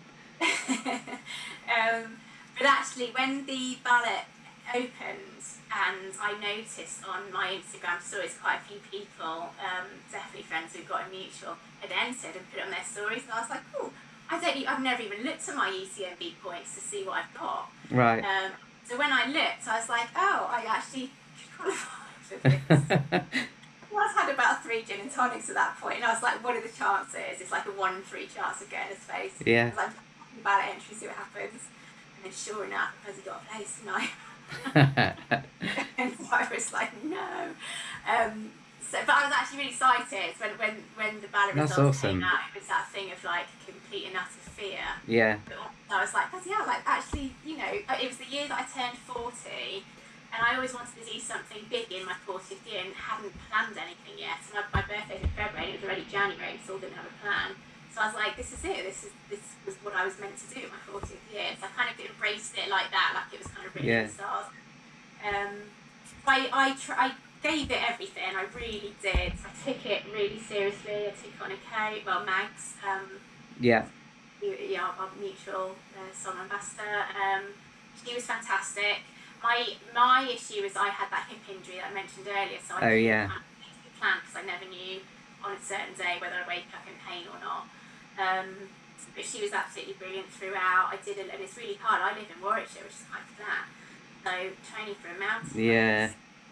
um, but actually, when the ballot opened, and I noticed on my Instagram stories quite a few people, um, definitely friends who've got a mutual, had entered and put it on their stories, and I was like, oh, I don't, I've never even looked at my U T M B points to see what I've got. Right. Um, so when I looked, I was like, oh, I actually qualified for this. Well, I've had about three gin and tonics at that point, and I was like, what are the chances? It's like a one in three chance of getting a space. Yeah. I was like, ballot entry, see what happens. And then sure enough, because he got a place tonight. And so I was like, no. Um, so, but I was actually really excited when, when, when the ballot That's results awesome. came out. It was that thing of like complete and utter fear. Yeah. But I was like, bloody hell, like actually, you know, it was the year that I turned forty, and I always wanted to do something big in my fortieth year and hadn't planned anything yet. So my, my birthday's in February, and it was already January, and still didn't have a plan. So I was like, this is it. This is this was what I was meant to do at my fortieth year. So I kind of embraced it like that, like it was kind of written Yeah. in the stars. Um, I I, tr- I gave it everything. I really did. I took it really seriously. I took it on a K. Well, Mags, um, Yeah. you, yeah, our mutual uh, song ambassador. Um, she was fantastic. My my issue is I had that hip injury that I mentioned earlier, so I Oh couldn't yeah. kind of make a plan because I never knew on a certain day whether I wake up in pain or not. Um, but she was absolutely brilliant throughout. I did, a, and it's really hard. I live in Warwickshire, which is quite flat, so training for a mountain Yeah. race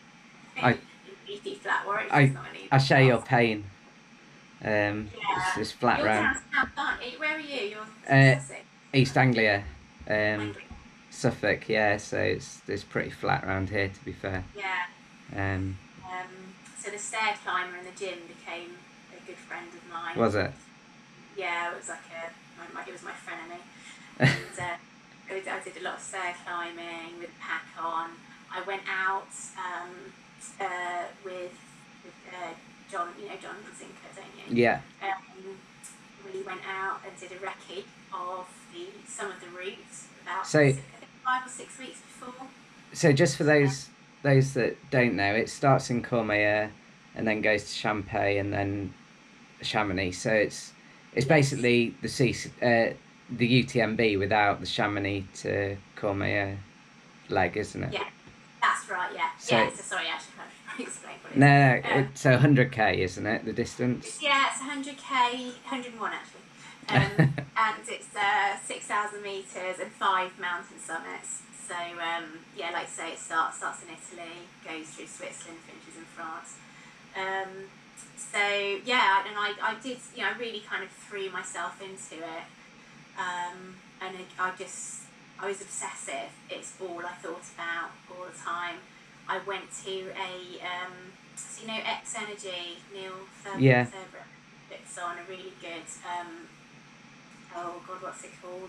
I in leafy flat Warwickshire is I not an easy I share your task. pain. Um, it's Yeah, just flat you're round. down south, aren't you? Where are you? You're Uh, Sussex. East Anglia, um, Anglia. Suffolk. Yeah, so it's it's pretty flat round here, to be fair. Yeah. Um, Um, so the stair climber in the gym became a good friend of mine. was it? Yeah, it was like a, my, my, it was my frenemy. And uh, I did I did a lot of stair climbing with a pack on. I went out um, uh, with, with uh, John, you know John Zinker, don't you? Yeah. Um, we went out and did a recce of the some of the routes about So six, I think five or six weeks before. so just for Uh, those those that don't know, it starts in Courmayeur and then goes to Champay and then Chamonix. So it's it's yes. basically the C uh, the U T M B without the Chamonix to Courmayeur leg, isn't it? Yeah, that's right. Yeah, So yeah. So sorry, I should probably explain what it is. no, no, Um, it's so one hundred k, isn't it? The distance. yeah, it's one hundred k, one hundred one actually, um, and it's uh, six thousand meters and five mountain summits. So um, yeah, like I say, it starts starts in Italy, goes through Switzerland, finishes in France. Um, so yeah, and I, I did, you know, I really kind of threw myself into it, um, and it, I just I was obsessive. It's all I thought about all the time. I went to a, um, so you know, X Energy, Neil Thur- Yeah. Thurber puts on a really good, um, oh God, what's it called?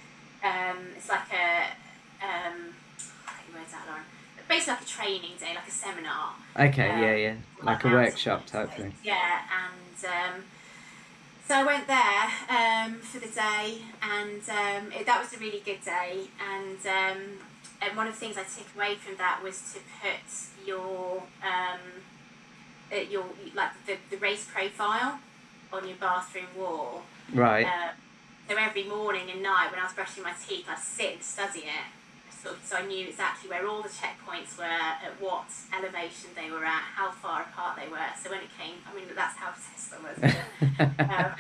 Um, it's like a, um, I'll get your words out, Lauren. Basically like a training day, like a seminar. Okay. Yeah. Um, Yeah. like Like a mountain workshop type races. thing. Yeah, and um, so I went there um, for the day, and um, it, that was a really good day. And um, and one of the things I took away from that was to put your um, uh, your like the, the race profile on your bathroom wall. Right. Uh, so every morning and night when I was brushing my teeth, I'd sit and study it. Sort of, so I knew exactly where all the checkpoints were, at what elevation they were at, how far apart they were. So when it came, I mean, that's how obsessed I was with it. Um,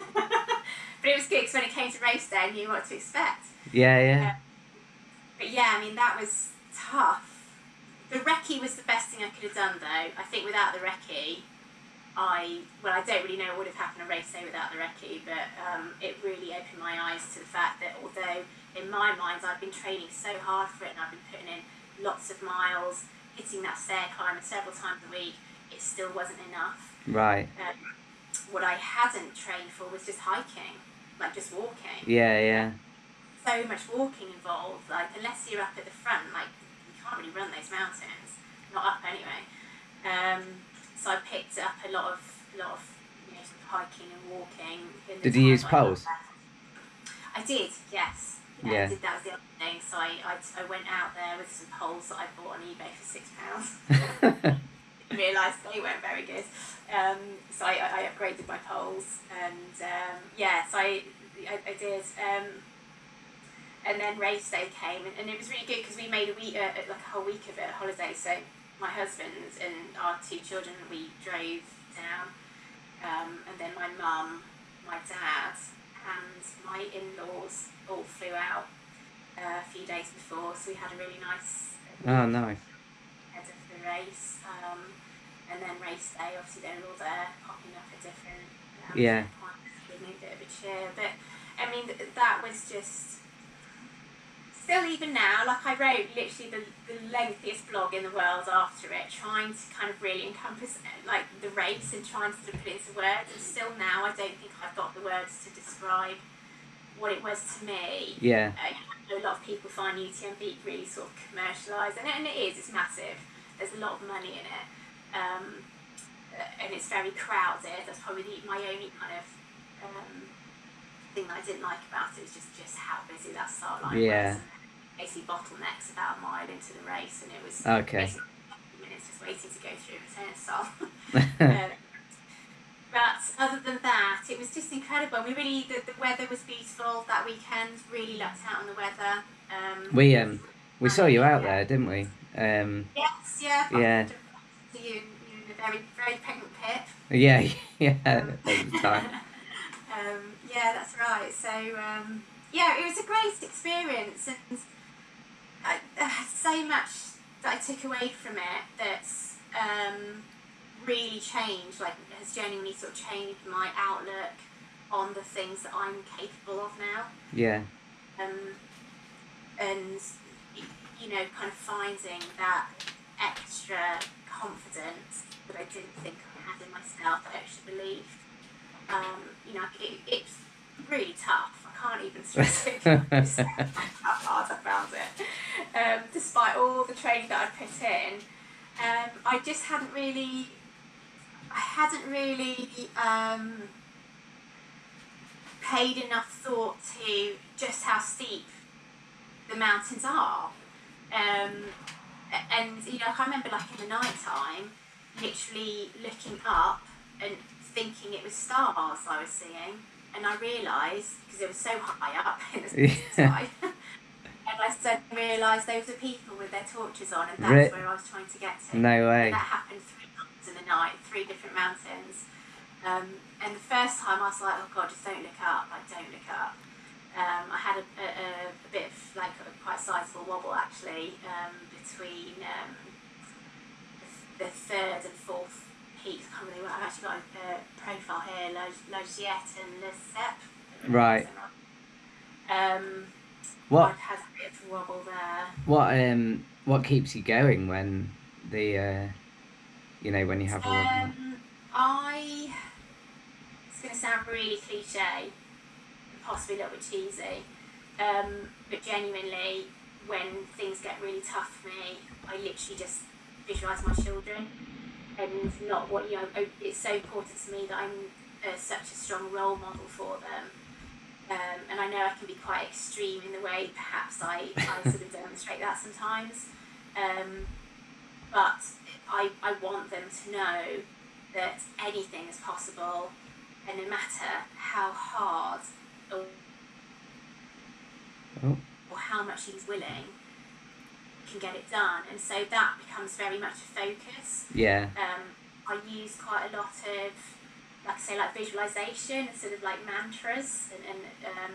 but it was good because when it came to race day, I knew what to expect. Yeah. Yeah. Uh, but yeah, I mean, that was tough. The recce was the best thing I could have done, though. I think without the recce, I, well, I don't really know what would have happened on race day without the recce, but um, it really opened my eyes to the fact that although in my mind I've been training so hard for it and I've been putting in lots of miles, hitting that stair climber several times a week, it still wasn't enough. Right. Um, what I hadn't trained for was just hiking, like just walking. Yeah. Yeah. So much walking involved, like unless you're up at the front, like you can't really run those mountains, not up anyway. Um, so I picked up a lot of, lot of you know, sort of hiking and walking in the Did you time use that I got poles? left. I did, yes. Yeah, I Yeah. did. That was the other thing. So I, I, I went out there with some poles that I bought on eBay for six pounds. Realised they weren't very good. Um, so I, I upgraded my poles, and um, yeah, so I, I, I did. Um, and then race day came, and, and it was really good because we made a week, uh, like a whole week of it, a holiday. So my husband and our two children, we drove down, um, and then my mum, my dad, and my in-laws all flew out uh, a few days before. So we had a really nice Oh, week nice. ahead of the race. Um, and then race day, obviously they're all there, popping up at different um, Yeah. checkpoints, giving me a bit of a cheer. But I mean, th- that was just. Still, even now, like I wrote literally the, the lengthiest blog in the world after it, trying to kind of really encompass like the race and trying to sort of put it into words. And still now, I don't think I've got the words to describe what it was to me. Yeah. Uh, I know a lot of people find U T M B really sort of commercialised, and, and it is. It's massive. There's a lot of money in it, um, uh, and it's very crowded. That's probably the, my only kind of um, thing that I didn't like about it was just just how busy that start line Yeah. was. basically bottlenecks about a mile into the race, and it was Okay. basically minutes just waiting to go through a turnstile. uh, but other than that, it was just incredible. We really, the, the weather was beautiful that weekend. Really lucked out on the weather. Um, we um we saw you out yeah. there, didn't we? Um, Yes, yeah. yeah, To you, you in a very, very pregnant pit. yeah, yeah. Um, At the time. um, yeah, that's right. So um, yeah, it was a great experience, and I, uh, so much that I took away from it that's um, really changed, like has genuinely sort of changed my outlook on the things that I'm capable of now. Yeah. Um, and you know, kind of finding that extra confidence that I didn't think I had in myself, that extra belief. Um, you know, it, it's really tough. I can't even stress it. How hard I found it. Um, despite all the training that I'd put in, um, I just hadn't really, I hadn't really um, paid enough thought to just how steep the mountains are. Um, and, you know, I remember like in the night time, literally looking up and thinking it was stars I was seeing. And I realised, because it was so high up in the sky, and I suddenly realised those were people with their torches on, and that's Re- where I was trying to get to. No way. And that happened three times in the night, three different mountains. Um, and the first time I was like, oh God, just don't look up, like don't look up. Um, I had a, a, a bit of like a quite sizable wobble actually um, between um, the, the third and fourth peaks. I can't really remember. I've actually got a, a profile here, Logietet and Le Cep. Right. Um, what? I've had a bit of a wobble there. What um what keeps you going when the uh, you know when you have a wobble? Um, I. It's going to sound really cliche. Possibly a little bit cheesy, um, but genuinely, when things get really tough for me, I literally just visualise my children, and not what you know. It's so important to me that I'm uh, such a strong role model for them, um, and I know I can be quite extreme in the way perhaps I, I sort of demonstrate that sometimes, um, but I I want them to know that anything is possible, and no matter how hard Oh. or how much he's willing, can get it done. And so that becomes very much a focus. Yeah. Um, I use quite a lot of, like I say, like visualization and sort of like mantras. And, and um,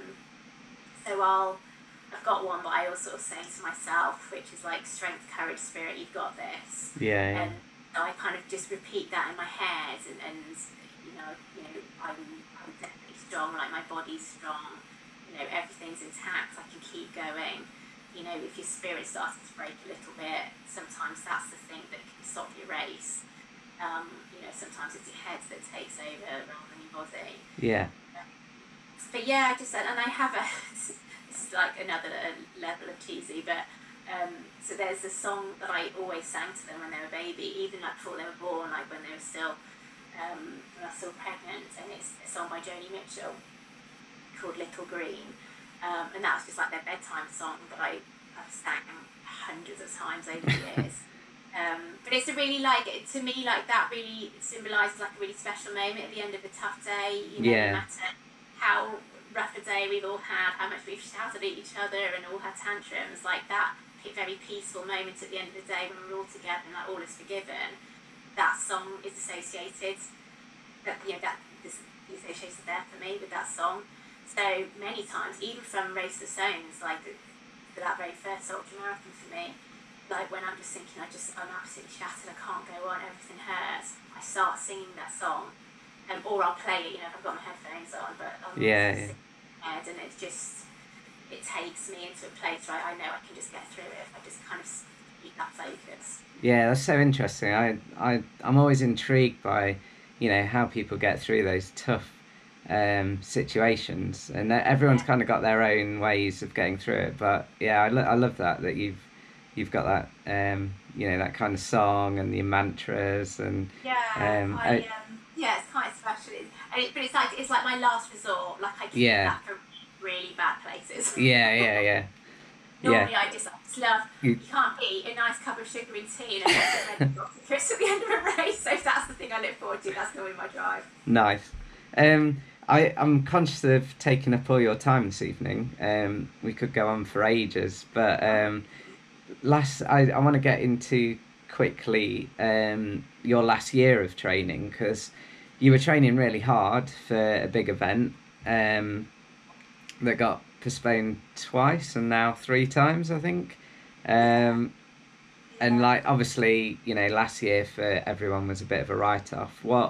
so I'll, I've got one that I also sort of say to myself, which is like strength, courage, spirit, you've got this. Yeah. yeah. And so I kind of just repeat that in my head, and, and you know, you know, I'm, I'm definitely strong, like my body's strong. You know, everything's intact, I can keep going. You know, if your spirit starts to break a little bit, sometimes that's the thing that can stop your race. Um, you know, sometimes it's your head that takes over rather than your body. Yeah. Um, but yeah, I just, and I have a, this is like another level of cheesy, but um, so there's a song that I always sang to them when they were a baby, even like before they were born, like when they were still, um, when I was still pregnant, and it's a song by Joni Mitchell called Little Green, um, and that was just like their bedtime song that I, I've sang hundreds of times over the years. um, but it's a really like, to me, like that really symbolises like a really special moment at the end of a tough day. You know, yeah. no matter how rough a day we've all had, how much we've shouted at each other and all had tantrums, like that very peaceful moment at the end of the day when we're all together and like all is forgiven. That song is associated. That you know that this the association there for me with that song. So many times, even from Race the Stones, like for that very first ultra marathon for me, like when I'm just thinking, I just I'm absolutely shattered, I can't go on, everything hurts. I start singing that song, um, or I'll play it. You know, if I've got my headphones on, but I'm yeah, just yeah. head, and it's just it takes me into a place where I know I can just get through it if I just kind of keep that focus. Yeah, that's so interesting. I I I'm always intrigued by, you know, how people get through those tough um, situations, and everyone's Yeah. kind of got their own ways of getting through it. But yeah, I, lo- I love that that you've you've got that um, you know that kind of song and the mantras and Yeah, um, I I, um yeah, it's quite special. It, and it, but it's like it's like my last resort. Like I keep yeah that for really bad places. yeah yeah yeah Yeah. normally I just, I just love, You, you can't beat a nice cup of sugar and tea and a red Chris at the end of a race. So if that's the thing I look forward to, that's normally my drive. nice. Um, I, I'm conscious of taking up all your time this evening. Um, we could go on for ages, but um, last I, I want to get into quickly um, your last year of training, because you were training really hard for a big event um, that got postponed twice and now three times, I think. Um, and Yeah. like obviously, you know, last year for everyone was a bit of a write off. What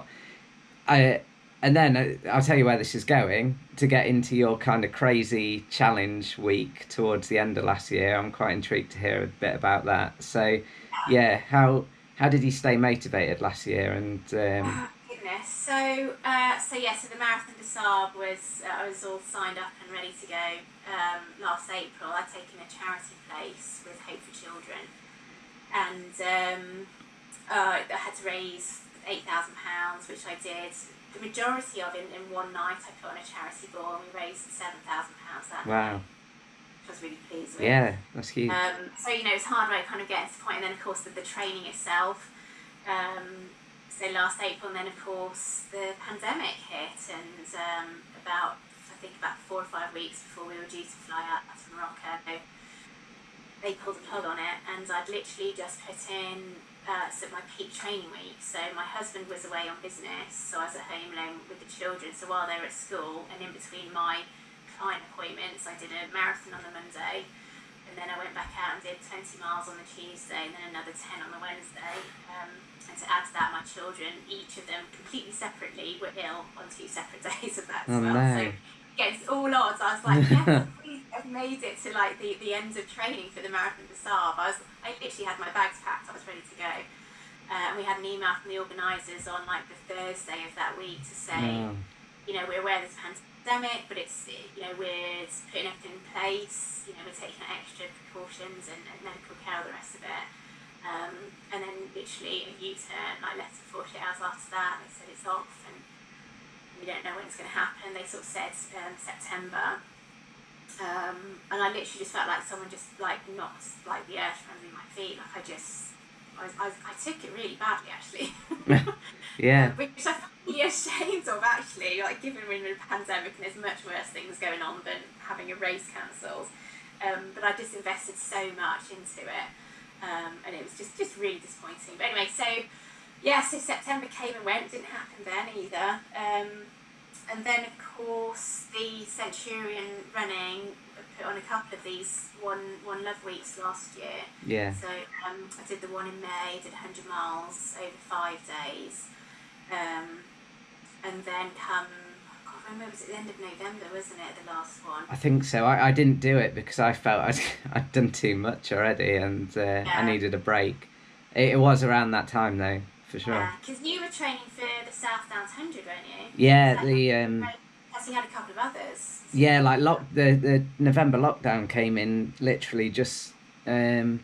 I and then uh, I'll tell you where this is going to get into your kind of crazy challenge week towards the end of last year. I'm quite intrigued to hear a bit about that. So, yeah, how how did you stay motivated last year? And um, Oh, goodness. So, uh, so yeah, so the Marathon des Sables was, uh, I was all signed up and ready to go um, last April. I'd taken a charity place with Hope for Children, and um, uh, I had to raise eight thousand pounds, which I did. The majority of it in one night I put on a charity ball, and we raised seven thousand pounds that wow, night, which I was really pleased with. yeah, that's huge. Um, so, you know, it's hard work kind of getting to the point, and then of course the, the training itself. Um, so last April, and then of course the pandemic hit, and um, about, I think about four or five weeks before we were due to fly out to Morocco, they pulled the plug on it, and I'd literally just put in uh, so my peak training week. So my husband was away on business, so I was at home alone with the children. So while they were at school, and in between my client appointments, I did a marathon on the Monday, and then I went back out and did twenty miles on the Tuesday, and then another ten on the Wednesday. Um, and to add to that, my children, each of them completely separately, were ill on two separate days of that as Oh well. no. So against all odds, I was like, yes, please, I've made it to like the, the end of training for the Marathon des Sables. I was, I literally had my bags packed, I was ready to go. Uh, and we had an email from the organisers on like the Thursday of that week to say, Oh. you know, we're aware there's a pandemic, but it's, you know, we're putting everything in place, you know, we're taking extra precautions and, and medical care, all the rest of it. Um, and then literally a U-turn, like less than forty-eight hours after that, they said it's off and we don't know when it's going to happen. They sort of said um, September. Um, and I literally just felt like someone just like knocked like the earth from under my feet. Like I just, I, was, I, was, I took it really badly actually. Yeah. um, which I'm really ashamed of actually. Like given we're in a pandemic and there's much worse things going on than having a race cancelled. Um, but I just invested so much into it. Um, and it was just, just really disappointing. But anyway, so yeah, so September came and went, didn't happen then either. Um, and then of course the Centurion running put on a couple of these one one love weeks last year. Yeah. So um, I did the one in May, did one hundred miles over five days. Um, and then come, God, when was it? The end of November, wasn't it? The last one. I think so. I, I didn't do it because I felt I'd, I'd done too much already, and uh, Yeah. I needed a break. It, it was around that time though, for sure. Yeah, because you were training for the South Downs one hundred, weren't you? Yeah, Is that- the um, Plus you had a couple of others. yeah, like lock the the November lockdown came in literally just um,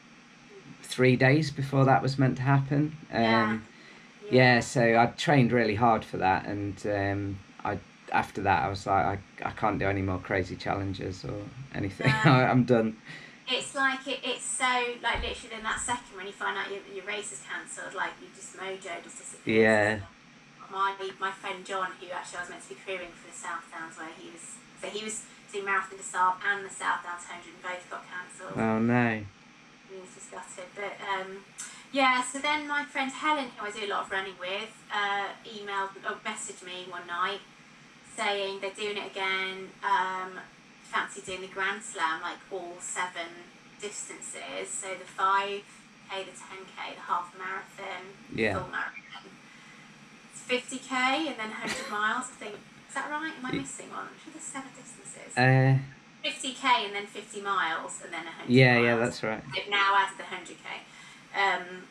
three days before that was meant to happen. Um, Yeah. yeah, so I trained really hard for that, and um, I after that I was like, I, I can't do any more crazy challenges or anything. No. I'm done. It's like, it, it's so, like literally in that second when you find out your, your race is cancelled, like you just, mojo just disappears. Yeah. My, my friend John, who actually I was meant to be crewing for the South Downs, where he was, so he was doing Marathon des Sables and the South Downs one hundred, and both got cancelled. Oh no. He was just gutted. But um, yeah, so then my friend Helen, who I do a lot of running with, uh, emailed or messaged me one night saying they're doing it again. Um, fancy doing the Grand Slam, like all seven distances. So the five K, the ten K, the half marathon, Yeah. full marathon. It's fifty K and then one hundred miles. I think, is that right? Am I missing one? I'm sure there's seven distances. Uh, fifty K and then fifty miles and then one hundred yeah, miles. yeah, that's right. They've now added the one hundred K. Um,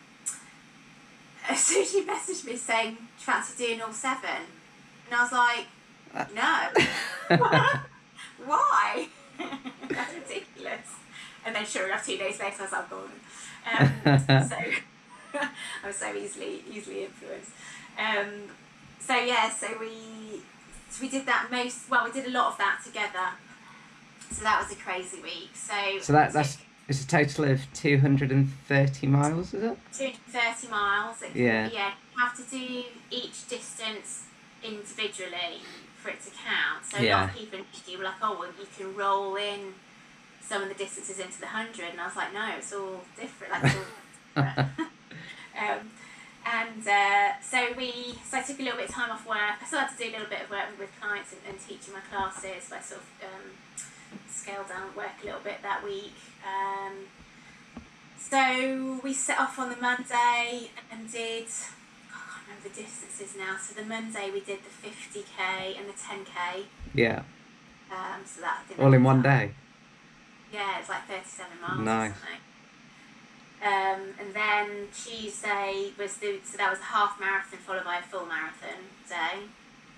so she messaged me saying, do you fancy doing all seven? And I was like, no. Why? That's ridiculous. And then sure enough, two days later, I was like, golden. Um, so I was so easily easily influenced. Um, so yeah, so we so we did that most, well, we did a lot of that together. So that was a crazy week. So So that that's it's a total of two hundred and thirty miles, is it? two hundred thirty miles. It, Yeah. Yeah. You have to do each distance individually for it to count. So Yeah. a lot of people initially were like, oh, well, you can roll in some of the distances into the hundred, and I was like, no, it's all different. Like, it's all different. um, and uh, so we, so I took a little bit of time off work. I still had to do a little bit of work with clients and, and teaching my classes, but I sort of um, scaled down work a little bit that week. Um, so we set off on the Monday and did, I can't remember the distances now. So the Monday we did the fifty K and the ten K. Yeah. Um, so that All in one day. Yeah, it's like thirty-seven miles. Nice. Or something. Um, and then Tuesday was the, so that was a half marathon followed by a full marathon day.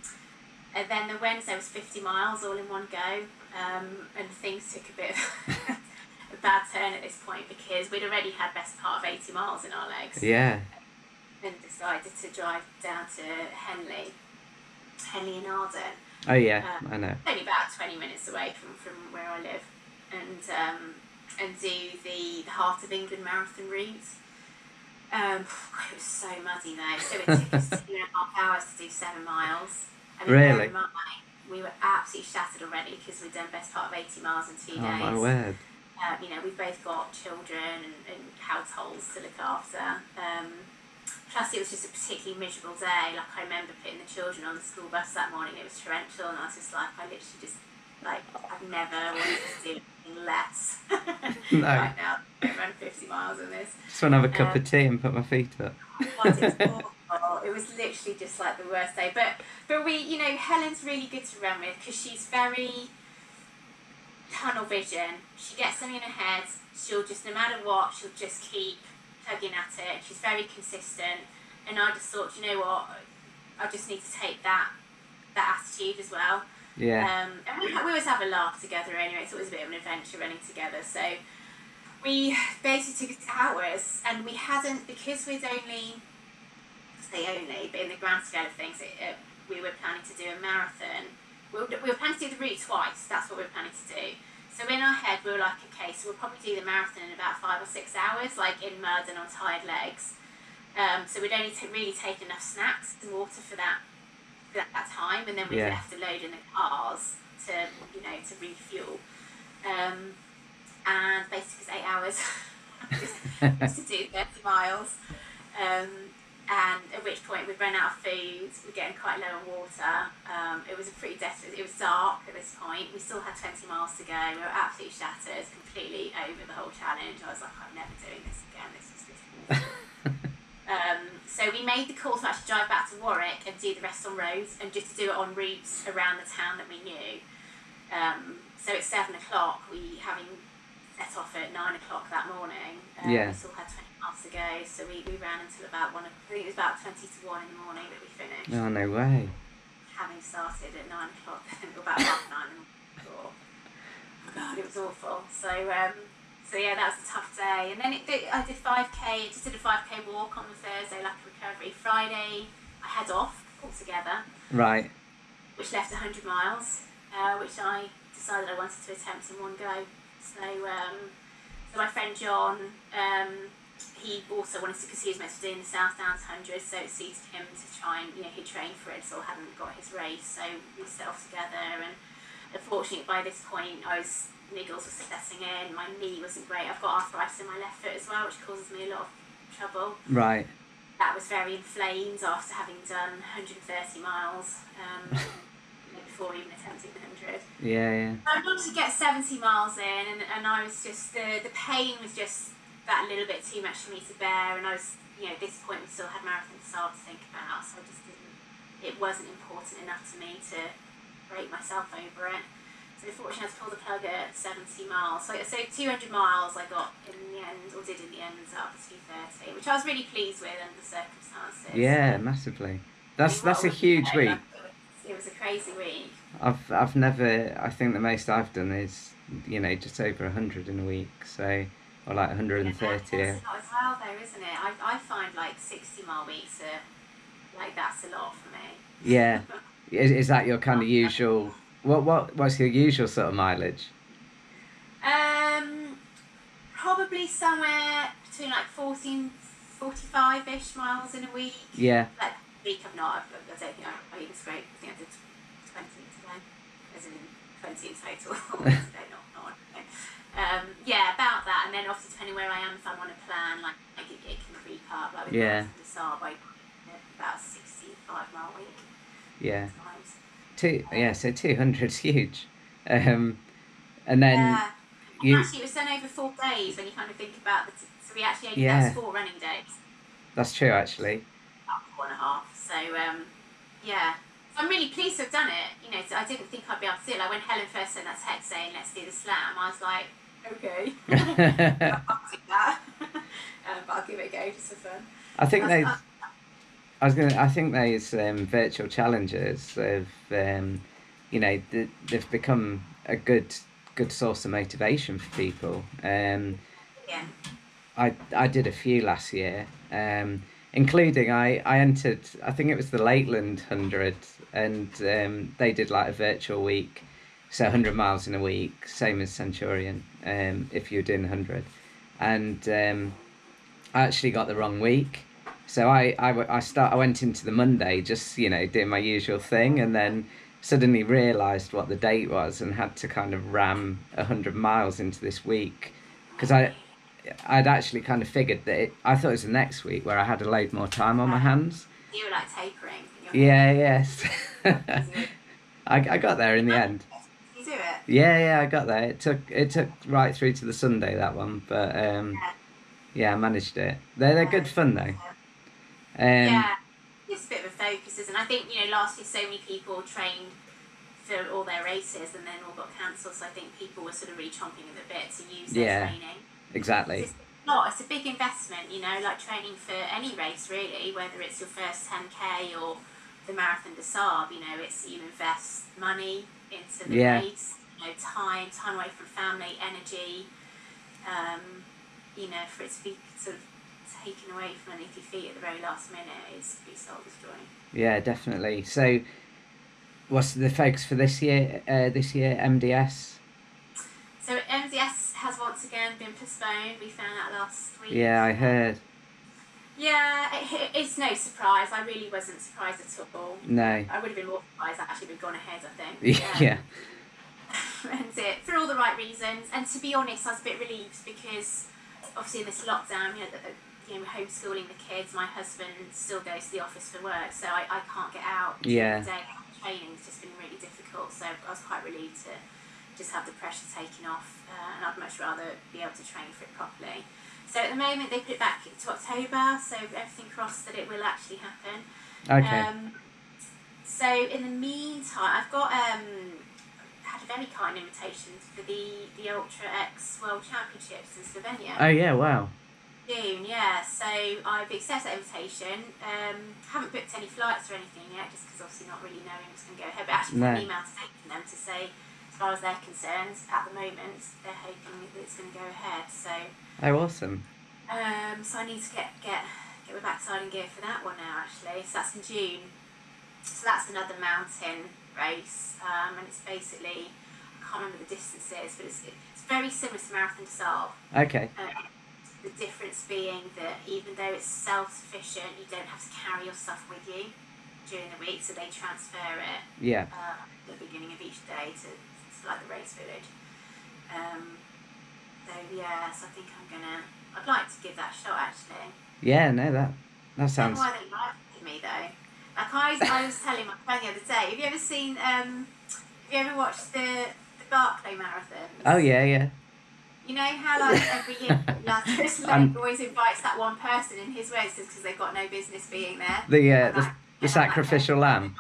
And then the Wednesday was fifty miles all in one go. Um, and things took a bit of a bad turn at this point because we'd already had best part of eighty miles in our legs. Yeah. And decided to drive down to Henley, Henley in Arden. Oh yeah, Um, I know. Only about twenty minutes away from, from where I live. And um, and do the, the Heart of England marathon route. Um, it was so muddy though, so it took us two and a half hours to do seven miles. I mean, Really? bear in mind, we were absolutely shattered already because we'd done best part of eighty miles in two Oh days. my word. Uh, you know, we've both got children and, and households to look after. Um, plus, it was just a particularly miserable day. Like, I remember putting the children on the school bus that morning. It was torrential, and I was just like, I literally just, like, I've never wanted to do anything less. No. Right now, I run fifty miles in this. Just want to have a cup Um, of tea and put my feet up. God, it was awful. It was literally just like the worst day. But but we, you know, Helen's really good to run with because she's very tunnel vision. She gets something in her head. She'll just, no matter what, she'll just keep tugging at it. She's very consistent. And I just thought, you know what, I just need to take that that attitude as well. Yeah. Um, and we, we always have a laugh together anyway. It's always a bit of an adventure running together. So we basically took it hours, and we hadn't, because we'd only, say only, but in the grand scale of things, it, uh, we were planning to do a marathon. We were, we were planning to do the route twice. That's what we were planning to do. So in our head, we were like, okay, so we'll probably do the marathon in about five or six hours, like in mud and on tired legs. Um, so we'd only t- really take enough snacks and water for that for that, that time, and then we Yeah. left a load in the cars to, you know, to refuel. Um, and basically it was eight hours just, just to do thirty miles. Um, and at which point we'd run out of food, we're getting quite low on water. Um, it was a pretty desperate, it was dark at this point. We still had twenty miles to go. We were absolutely shattered, completely over the whole challenge. I was like, I'm never doing this again. This is just awful. Um, so we made the call to actually drive back to Warwick and do the rest on roads and just to do it on routes around the town that we knew. Um, so at seven o'clock, we having set off at nine o'clock that morning. Um, Yeah. We still had twenty miles to go, so we, we ran until about one. I think it was about twenty to one in the morning that we finished. Oh no way. Having started at nine o'clock, or about half nine. Or, oh God, it was awful. So. Um, So yeah, that was a tough day. And then it did, I did five K, just did a five K walk on the Thursday, like a recovery. Friday, I had off altogether, Right. which left one hundred miles, uh, which I decided I wanted to attempt in one go. So, um, so my friend John, um, he also wanted to, because he was meant to be doing the South Downs one hundred, so it suited him to try and, you know, he trained for it, so I hadn't got his race. So we set off together, and unfortunately by this point I was, niggles were setting in, my knee wasn't great. I've got arthritis in my left foot as well, which causes me a lot of trouble. Right. That was very inflamed after having done one hundred thirty miles um, before even attempting the one hundred. Yeah, yeah. I wanted to get seventy miles in, and, and I was just, the, the pain was just that little bit too much for me to bear, and I was, you know, at this point we still had Marathon Desardes to think about, so I just didn't, it wasn't important enough to me to break myself over it. So unfortunately I had to pull the plug at seventy miles. So, so two hundred miles I got in the end, or did in the end, up to two thirty, which I was really pleased with under the circumstances. Yeah, massively. That's Well, that's a huge you know, week. It was a crazy week. I've I've never. I think the most I've done is, you know, just over a hundred in a week. So, or like one hundred and thirty. Yeah, that's a lot as well though, isn't it? I, I find like sixty mile weeks are, like, that's a lot for me. Yeah. Is, is that your kind of usual? What what what's your usual sort of mileage? probably somewhere between like fourteen, forty-five-ish miles in a week. Yeah. Like a week I've not, I don't think I, I even scraped, I think I did twenty today, as in twenty in total. Today, not, not okay. Um, yeah, about that, and then obviously depending where I am, if I'm on a plan, like, like it, it can creep up, like with yeah. the Saab, I about sixty-five mile a week. Yeah. Times. Two, yeah, so two hundred's huge. Um, and then yeah. you... Actually, it was done over four days when you kind of think about the... T- so we actually only yeah. had four running days. That's true, actually. About four and a half. So, um, yeah. So I'm really pleased to have done it. You know, so I didn't think I'd be able to do it. Like when Helen first sent that text saying, let's do the slam, I was like, okay. I'll do that. um, but I'll give it a go just for fun. I think That's, they... uh, I was gonna. I think those um, virtual challenges have, um, you know, th- they've become a good, good source of motivation for people. Um, yeah. I I did a few last year, um, including I, I entered. I think it was the Lakeland Hundred, and um, they did like a virtual week, so one hundred miles in a week, same as Centurion. Um, if you're doing one hundred, and um, I actually got the wrong week. So I, I, I, start, I went into the Monday just, you know, doing my usual thing, and then suddenly realised what the date was and had to kind of ram one hundred miles into this week. Because I, I'd actually kind of figured that it, I thought it was the next week where I had a load more time on my hands. You were like tapering. Yeah, yes. I, I got there in the end. You do it? Yeah, yeah, I got there. It took it took right through to the Sunday, that one. But um, Yeah. yeah, I managed it. They're, they're good fun, though. Um, Yeah, it's a bit of a focus, isn't it? I think, you know, last year so many people trained for all their races and then all got cancelled, so I think people were sort of really chomping at the bit to use their Yeah. training. Exactly. It's not, it's a big investment, you know, like training for any race really, whether it's your first ten K or the Marathon des Sables, you know, it's you invest money into the Yeah. race, you know, time, time away from family, energy, um, you know, for it to be sort of taken away from underneath your feet at the very last minute is pretty soul destroying. Yeah, definitely. So, what's the focus for this year? Uh, this year, M D S. So M D S has once again been postponed. We found out last week. Yeah, I heard. Yeah, it, it's no surprise. I really wasn't surprised at all. No. I would have been more surprised actually we'd gone ahead, I think. Yeah. yeah. And it for all the right reasons. And to be honest, I was a bit relieved because obviously in this lockdown, you know, the, you know, we're homeschooling the kids. My husband still goes to the office for work, so I, I can't get out. Yeah. The day. Training's just been really difficult, so I was quite relieved to just have the pressure taken off, uh, and I'd much rather be able to train for it properly. So at the moment they put it back to October, so everything crossed that it will actually happen. Okay. Um, so in the meantime, I've got um, had a very kind invitation for the the Ultra X World Championships in Slovenia. Oh yeah! Wow. June, yeah. So I've accepted that invitation. Um, haven't booked any flights or anything yet, just because obviously not really knowing what's going to go ahead. But actually, No. got an email today from them to say, as far as they're concerned, at the moment they're hoping that it's going to go ahead. So, Oh, awesome. um, so I need to get get get my backside in gear for that one now. Actually, so that's in June. So that's another mountain race, um, and it's basically I can't remember the distances, but it's it's very similar to Marathon des Sables. Okay. Um, the difference being that even though it's self-sufficient, you don't have to carry your stuff with you during the week, so they transfer it Yeah. uh, at the beginning of each day to, to like the race village. Um, so yeah, so I think I'm gonna. I'd like to give that a shot actually. Yeah. No, that that I don't sounds. know why they liked me though. Like I was, I was telling my friend the other day. Have you ever seen? Um, have you ever watched the the Barclay marathons? Oh yeah, yeah. You know how like every year Lazarus I'm- Lake always invites that one person in his races because they've got no business being there. The uh, And the, like- the and sacrificial like- lamb.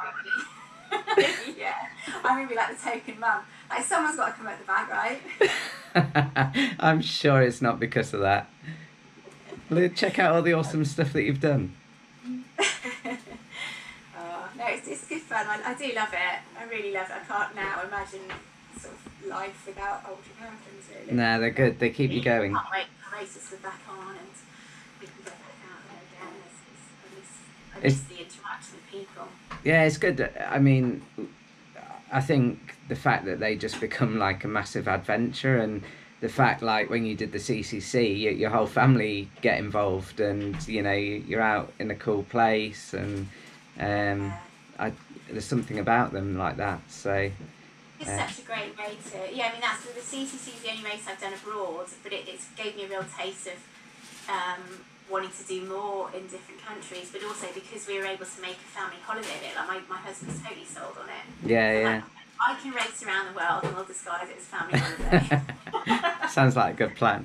Yeah, I'm gonna be like the token mum. Like someone's got to come out the bag, right? I'm sure it's not because of that. Look, check out all the awesome stuff that you've done. Oh, no, it's, it's good fun. I, I do love it. I really love it. I can't now imagine sort of life without ultra marathons really. Nah, they're good. They keep you going. Can't wait for races to be back on and we can get back out there again. It's, it's, I miss, I miss It's- the interaction with people. Yeah, it's good. I mean, I think the fact that they just become like a massive adventure, and the fact, like when you did the C C C, your, your whole family get involved, and you know you're out in a cool place, and um, Yeah. I there's something about them like that. So It's uh, such a great way to, yeah, I mean, that's the C C C is the only race I've done abroad, but it, it gave me a real taste of um, wanting to do more in different countries, but also because we were able to make a family holiday of it. Like, my, my husband's totally sold on it. So, yeah, like, I can race around the world and we'll disguise it as family holiday. yeah, sounds like a good plan.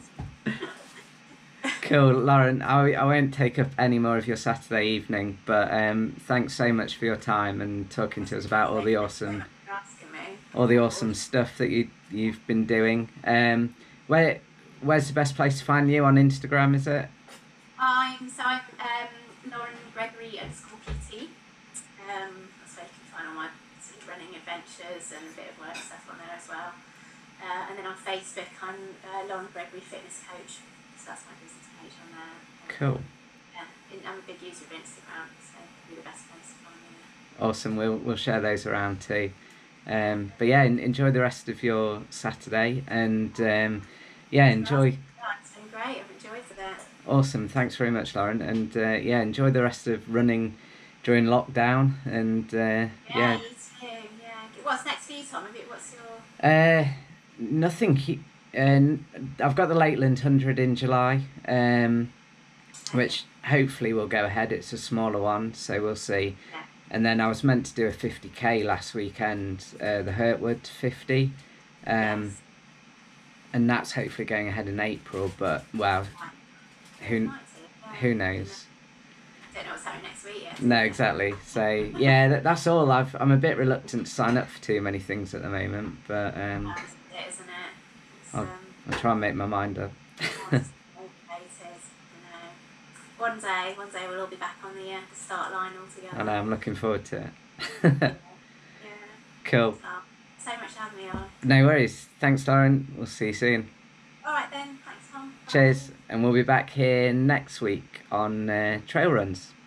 Cool, Lauren. I, I won't take up any more of your Saturday evening, but um, thanks so much for your time and talking to us about all the awesome, You're asking me. all the awesome stuff that you you've been doing. Um, where where's the best place to find you on Instagram? Is it? I'm, so I'm um, Lauren Gregory underscore P T. Um, that's where you can find all my sort of running adventures and a bit of work stuff on there as well. Uh, and then on Facebook, I'm uh, Lauren Gregory Fitness Coach. So that's my business page on there. Um, Cool. Yeah, and I'm a big user of Instagram, so it'll be the best place to find me. Awesome. We'll we'll share those around too. Um, but yeah, en- enjoy the rest of your Saturday, and um, yeah, enjoy. Yeah, it's been great. I've enjoyed it. Awesome. Thanks very much, Lauren, and uh, yeah, enjoy the rest of running during lockdown, and uh, Yeah, yeah, you too. Yeah. What's next for you, Tom? Have you- What's your? uh, nothing. he- And I've got the Lakeland Hundred in July, um, which hopefully will go ahead. It's a smaller one, so we'll see. Yeah. And then I was meant to do a fifty k last weekend, uh, the Hurtwood fifty, um, Yes. and that's hopefully going ahead in April. But well, who Might do, yeah. who knows? Don't know what's happening next week yet. No, exactly. So yeah, that, that's all. I've I'm a bit reluctant to sign up for too many things at the moment, but um, That's it, isn't it? It's, I'll, um, I'll try and make my mind up. it's motivated, you know. One day, one day we'll all be back on the, uh, the start line all together. I know. I'm looking forward to it. Yeah. Cool. So, so much for having me on. No worries. Thanks, Lauren. We'll see you soon. All right then. Thanks, Tom. Bye. Cheers, and we'll be back here next week on uh, trail runs.